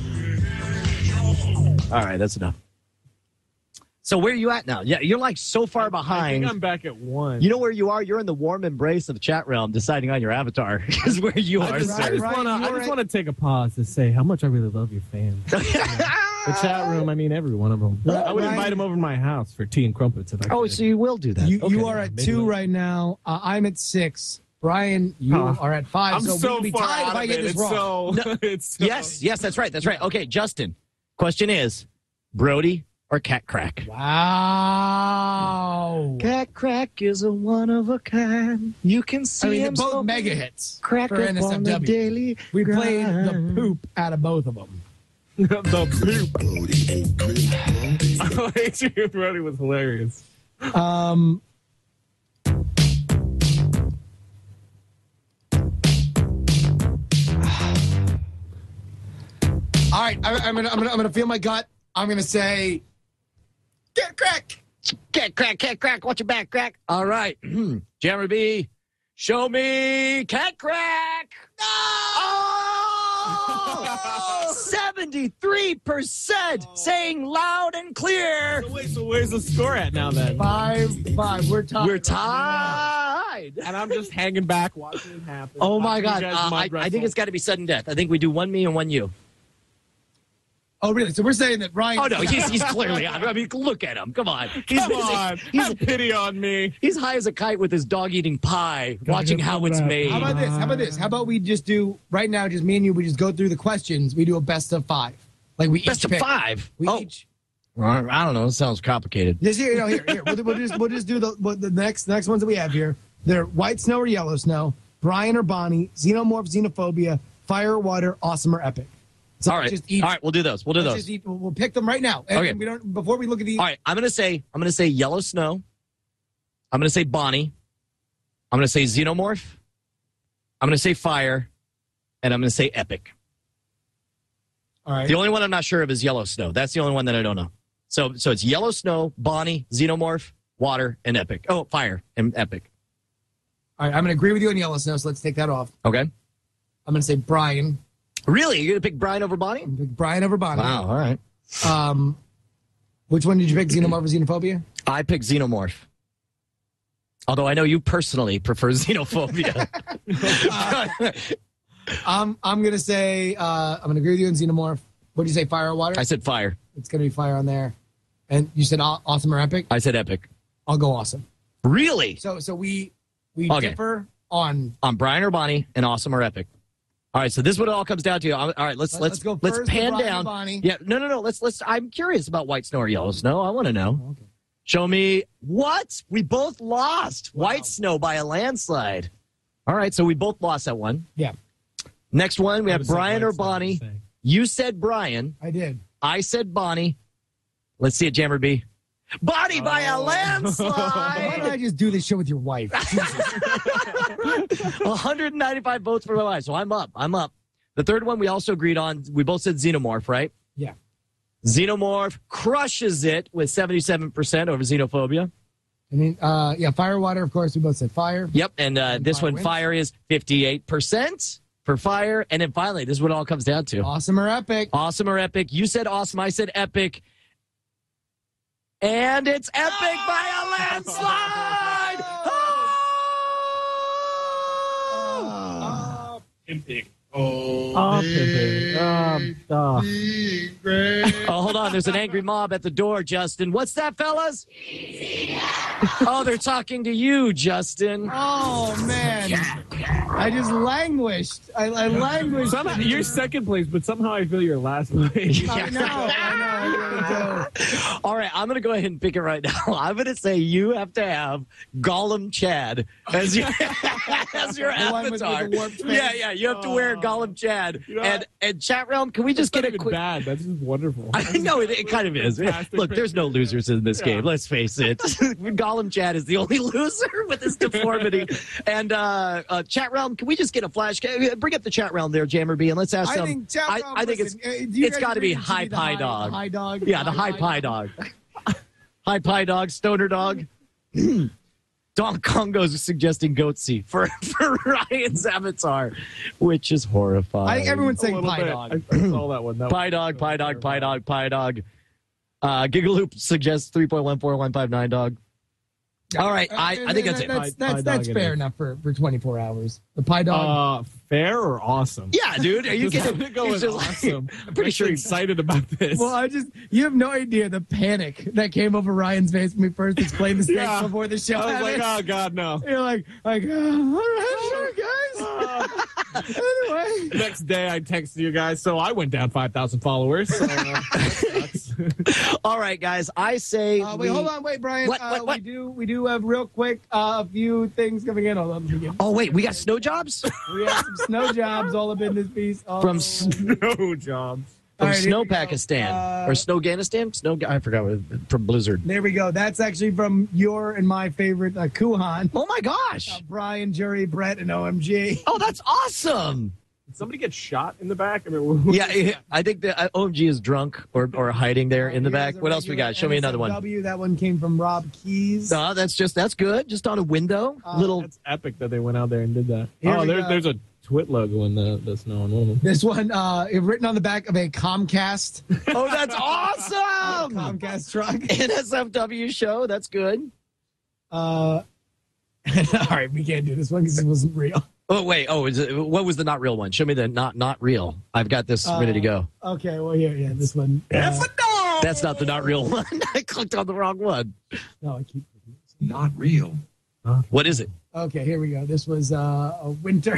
All right, that's enough. So where are you at now? Yeah, you're like so far I behind. think I'm back at one. You know where you are? You're in the warm embrace of the chat realm, deciding on your avatar. Is where you I are, just, I sir. just Right, want to. I you're just right. want to take a pause to say how much I really love your fans. The chat room. I mean, every one of them. I would Right. invite them over to my house for tea and crumpets if I Oh, could. so you will do that? You, Okay. you are at maybe two like- right now. Uh, I'm at six. Brian, you Huh. are at five. I'm so, so we'll be far tied out if I of get it. this It's wrong. so. It's so, Yes, yes, that's right. That's right. Okay, Justin. Question is, Brody or Cat Crack? Wow. Cat Crack is a one of a kind. You can see I mean, they're him both smoking mega hits crack for up N S F on the W. daily We played the grind. poop out of both of them. the poop. Adrian Brody was hilarious. Um, all right, I, I'm gonna, I'm gonna, I'm gonna feel my gut. I'm gonna say, get crack. Cat Crack, Cat Crack, watch your back, Crack. All right, Jammer B, show me Cat Crack. Oh! seventy-three percent saying loud and clear. So wait, so where's the score at now then? Five, five. We're tied. We're right now. tied. And I'm just hanging back watching it happen. Oh my watching God! you guys Uh, mud I, I think wrestle. it's got to be sudden death. I think we do one me and one you. Oh, really? So we're saying that Ryan. Oh no, he's, he's clearly on. I mean, look at him. Come on. He's, Come on, he's, have pity on me. he's high as a kite with his dog eating pie, watching get how that it's up. made. How about this? How about this? How about we just do right now? Just me and you. We just go through the questions. We do a best of five. Like we Best each of pick. five. We Oh, each. I don't know. It sounds complicated. This here, no, here, here. We'll, we'll just we'll just do the what the next next ones that we have here. They're white snow or yellow snow, Brian or Bonnie, xenomorph, xenophobia, fire or water, awesome or epic. So All right. just each, All right, we'll do those. We'll do let's those. just each- we'll, we'll pick them right now. And Okay. We don't before we look at the. All right, I'm gonna say I'm gonna say yellow snow. I'm gonna say Bonnie. I'm gonna say xenomorph. I'm gonna say fire, and I'm gonna say epic. All right. The only one I'm not sure of is yellow snow. That's the only one that I don't know. So so it's yellow snow, Bonnie, xenomorph, water, and epic. Oh, fire and epic. All right. I'm going to agree with you on yellow snow. So let's take that off. Okay. I'm going to say Brian. Really, you're gonna pick Brian over Bonnie? Pick Brian over Bonnie. Wow. All right. Um, which one did you pick? Xenomorph or xenophobia? I picked xenomorph. Although I know you personally prefer xenophobia. I'm I'm going to say uh, I'm going to agree with you on xenomorph. What did you say? Fire or water? I said fire. It's going to be fire on there. And you said aw- awesome or epic? I said epic. I'll go awesome. Really? So so we we Okay. differ on. On Brian or Bonnie and awesome or epic. All right, so this is what it all comes down to. All right, let's Let's- let's let's go let's first with pan Brian down. and Bonnie. Yeah, no, no, no. Let's let's. I'm curious about white snow or yellow snow. I want to know. Okay. Show me what we both lost. White snow by a landslide. All right, so we both lost that one. Yeah, Next one, we I have would've said Brian white or snow, Bonnie. I'm saying. You said Brian. I did. I said Bonnie. Let's see it, Jammer B. Bonnie by a Oh. Why don't landslide. I just do this show with your wife? Jesus. one hundred ninety-five votes for my wife, so I'm up. I'm up. The third one we also agreed on. We both said xenomorph, right? Yeah. Xenomorph crushes it with seventy-seven percent over xenophobia. I mean, uh, yeah, fire, water. Of course, we both said fire. Yep, and uh, And this fire one, wins. fire is fifty-eight percent for fire. And then finally, this is what it all comes down to. Awesome or epic? Awesome or epic? You said awesome, I said epic. And it's epic by a landslide! Oh! Oh, Pimpin. Um, uh, Oh, hold on. There's an angry mob at the door, Justin. What's that, fellas? Oh, they're talking to you, Justin. Oh man, I just languished. I, I languished. somehow, you're second place, but somehow I feel you're last place. I know. I know. I really do. All right, I'm going to go ahead and pick it right now. I'm going to say you have to have Gollum Chad as your, as your The one with- with avatar. the warped face? Yeah, yeah. You have to wear Gollum Chad. You know and what? and chat realm, can we just That's get not a even quick? bad. That's just wonderful. I know it, it kind of is. Fantastic Look, there's no picture. losers in this Yeah. game. Let's face it. Gollum Chad is the only loser with his deformity. And uh, uh, chat realm, can we just get a flash? Bring up the chat realm there, Jammer B, and let's ask I some. think, chat I, realm, I think listen, it's uh, do you it's guys got to agree be it should high the pie high- dog. the high dog. Yeah, the high pie dog. High pie dog, stoner dog. Don Congo's suggesting Goatsy for, for Ryan's avatar, which is horrifying. I think everyone's A saying little pie bit. dog. I, I saw that one. That Pie dog, pie dog, pie dog, pie dog. Uh, Gigaloop suggests three point one four one five nine dog. All right, I, I think that's it. That's, Pie- that's, pie that's dog it fair is. enough for, for twenty-four hours. The pie dog. Uh, fair or awesome? Yeah, dude. Are you Just kidding? let it go He's with just like- awesome. I'm pretty sure he's excited about this. well, I just, you have no idea the panic that came over Ryan's face when we first explained the snakes Yeah. before the show. I was like, happened. oh god, no. You're like, like, uh, all right, sure, guys. Anyway. Next day, I texted you guys, so I went down five thousand followers. So, uh, that sucks. All right, guys. I say. Uh, we- wait, hold on, wait, Brian. What, uh, what, what? We do, we do have real quick uh, a few things coming in. Hold on, let me get- Oh wait, we got snow jobs We have some snow jobs all up in this piece. Oh. from s- No jobs. from All right, here Snow we go. Pakistan Uh, or Snowganistan. Snow. I forgot what, from Blizzard. There we go. That's actually from your and my favorite uh, Kuhan. Oh my gosh! Uh, Brian, Jury, Brett, and O M G. Oh, that's awesome. Did somebody get shot in the back? I mean, what- Yeah, I think the uh, O M G is drunk or, or hiding there in the Here's back. a What else we regular got? Show me another one. N S F W. That one came from Rob Keys. No, that's just that's good. Just on a window, Uh, little. That's epic that they went out there and did that. Here oh, we there, go. there's a Twit logo in the, the snow on one of them. This one, uh, written on the back of a Comcast, Oh, that's awesome! Comcast truck. N S F W show. That's good. Uh, all right, we can't do this one because it wasn't real. Oh wait. Oh, is it, what was the not real one? Show me the not not real. I've got this Uh, ready to go. Okay, well, here, yeah, this one. Uh, That's not the not real one. I clicked on the wrong one. no, I keep. Not real. What is it? Okay, here we go. This was uh, a winter.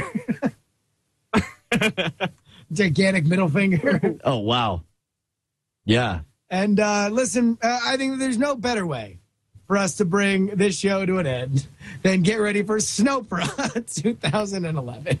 Gigantic middle finger. Oh wow. Yeah. And uh, listen, uh, I think there's no better way for us to bring this show to an end than get ready for Snowpra twenty eleven.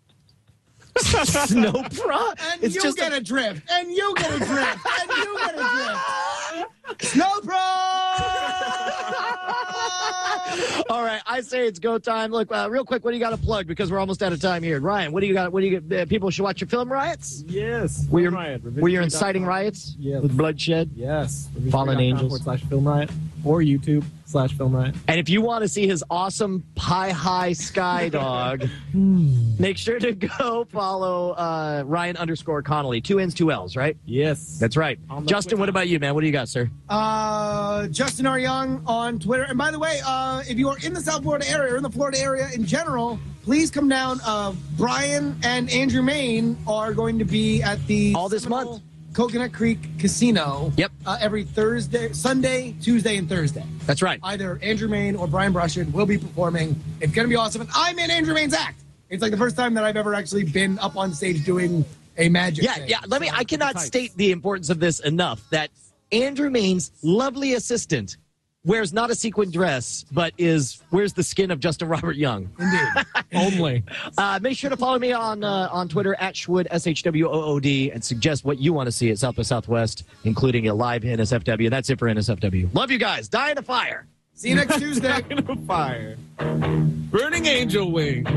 Snowpra. And It's you just get a- a drift, and you get a drift, and you get a drift. Snowpra! All right, I say it's go time. Look, uh, real quick, what do you got to plug? Because we're almost out of time here. Ryan, what do you got? What do you? Uh, people should watch your film riots. Yes. Were you Film Riot. were you inciting riots Yeah. with bloodshed? Yes. Fallen Angels. Forward slash Film Riot or YouTube slash Film Riot. And if you want to see his awesome pie high sky dog, make sure to go follow uh, Ryan underscore Connolly. Two N's, two L's, right? Yes. That's right. On the Justin, what Twitter. about you, man? What do you got, sir? Uh, Justin R. Young on Twitter. And by the way, uh, if you are in the South Florida area or in the Florida area in general, please come down. Uh, Brian and Andrew Main are going to be at the All this Seminole month. Coconut Creek Casino. Yep. Uh, every Thursday, Sunday, Tuesday, and Thursday. That's right. Either Andrew Main or Brian Brushard will be performing. It's going to be awesome. And I'm in Andrew Main's act. It's like the first time that I've ever actually been up on stage doing a magic Yeah, thing. yeah. Let me. So, I cannot tight. state the importance of this enough. That Andrew Main's lovely assistant wears not a sequin dress, but is wears the skin of Justin Robert Young. Indeed. Only. Uh, make sure to follow me on uh, on Twitter at Shwood S H W O O D and suggest what you want to see at South by Southwest, including a live N S F W. That's it for N S F W. Love you guys. Die in a fire. See you next Tuesday. In a fire. Burning angel wings.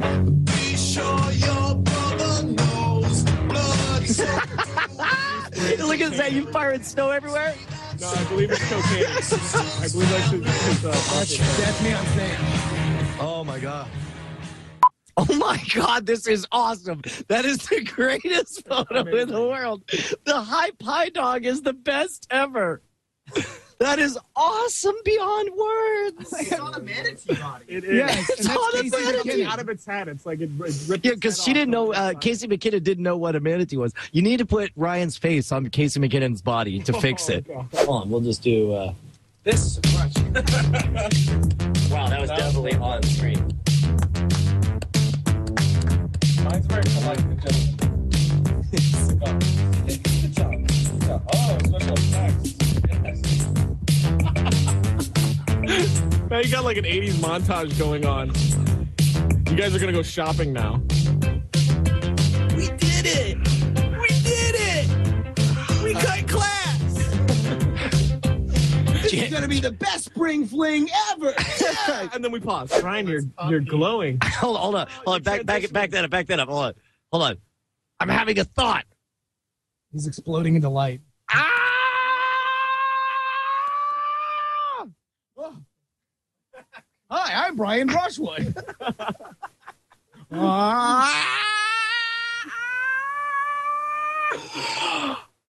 Look at that! You firing snow everywhere. No, I believe it's cocaine. I believe that's his, his, uh, That's, that's me on stage. Oh my god. Oh my god, this is awesome. That is the greatest photo in the world. The high pie dog is the best ever. That is awesome beyond words. It is. Yes, and It's that's on a Casey manatee. McKinnon. Out of its hat. It's like it, it ripped Yeah, its because head she off didn't know, on the uh, side. Casey McKinnon didn't know what a manatee was. You need to put Ryan's face on Casey McKinnon's body to fix it. Oh, God. Hold on, we'll just do, uh, This much. wow, that was definitely on screen. Mine's very polite and gentleman. Good job. Good job. Oh, special effects. Yes. Now you got like an eighties montage going on. You guys are gonna go shopping now. is going to be the best spring fling ever. Yeah. And then we pause. Brian, you're you're glowing. Hold on, hold on, hold on. Back, back, back that up, back that up. Hold on, hold on. I'm having a thought. He's exploding into light. Ah! Oh. Hi, I'm Brian Brushwood. Ah!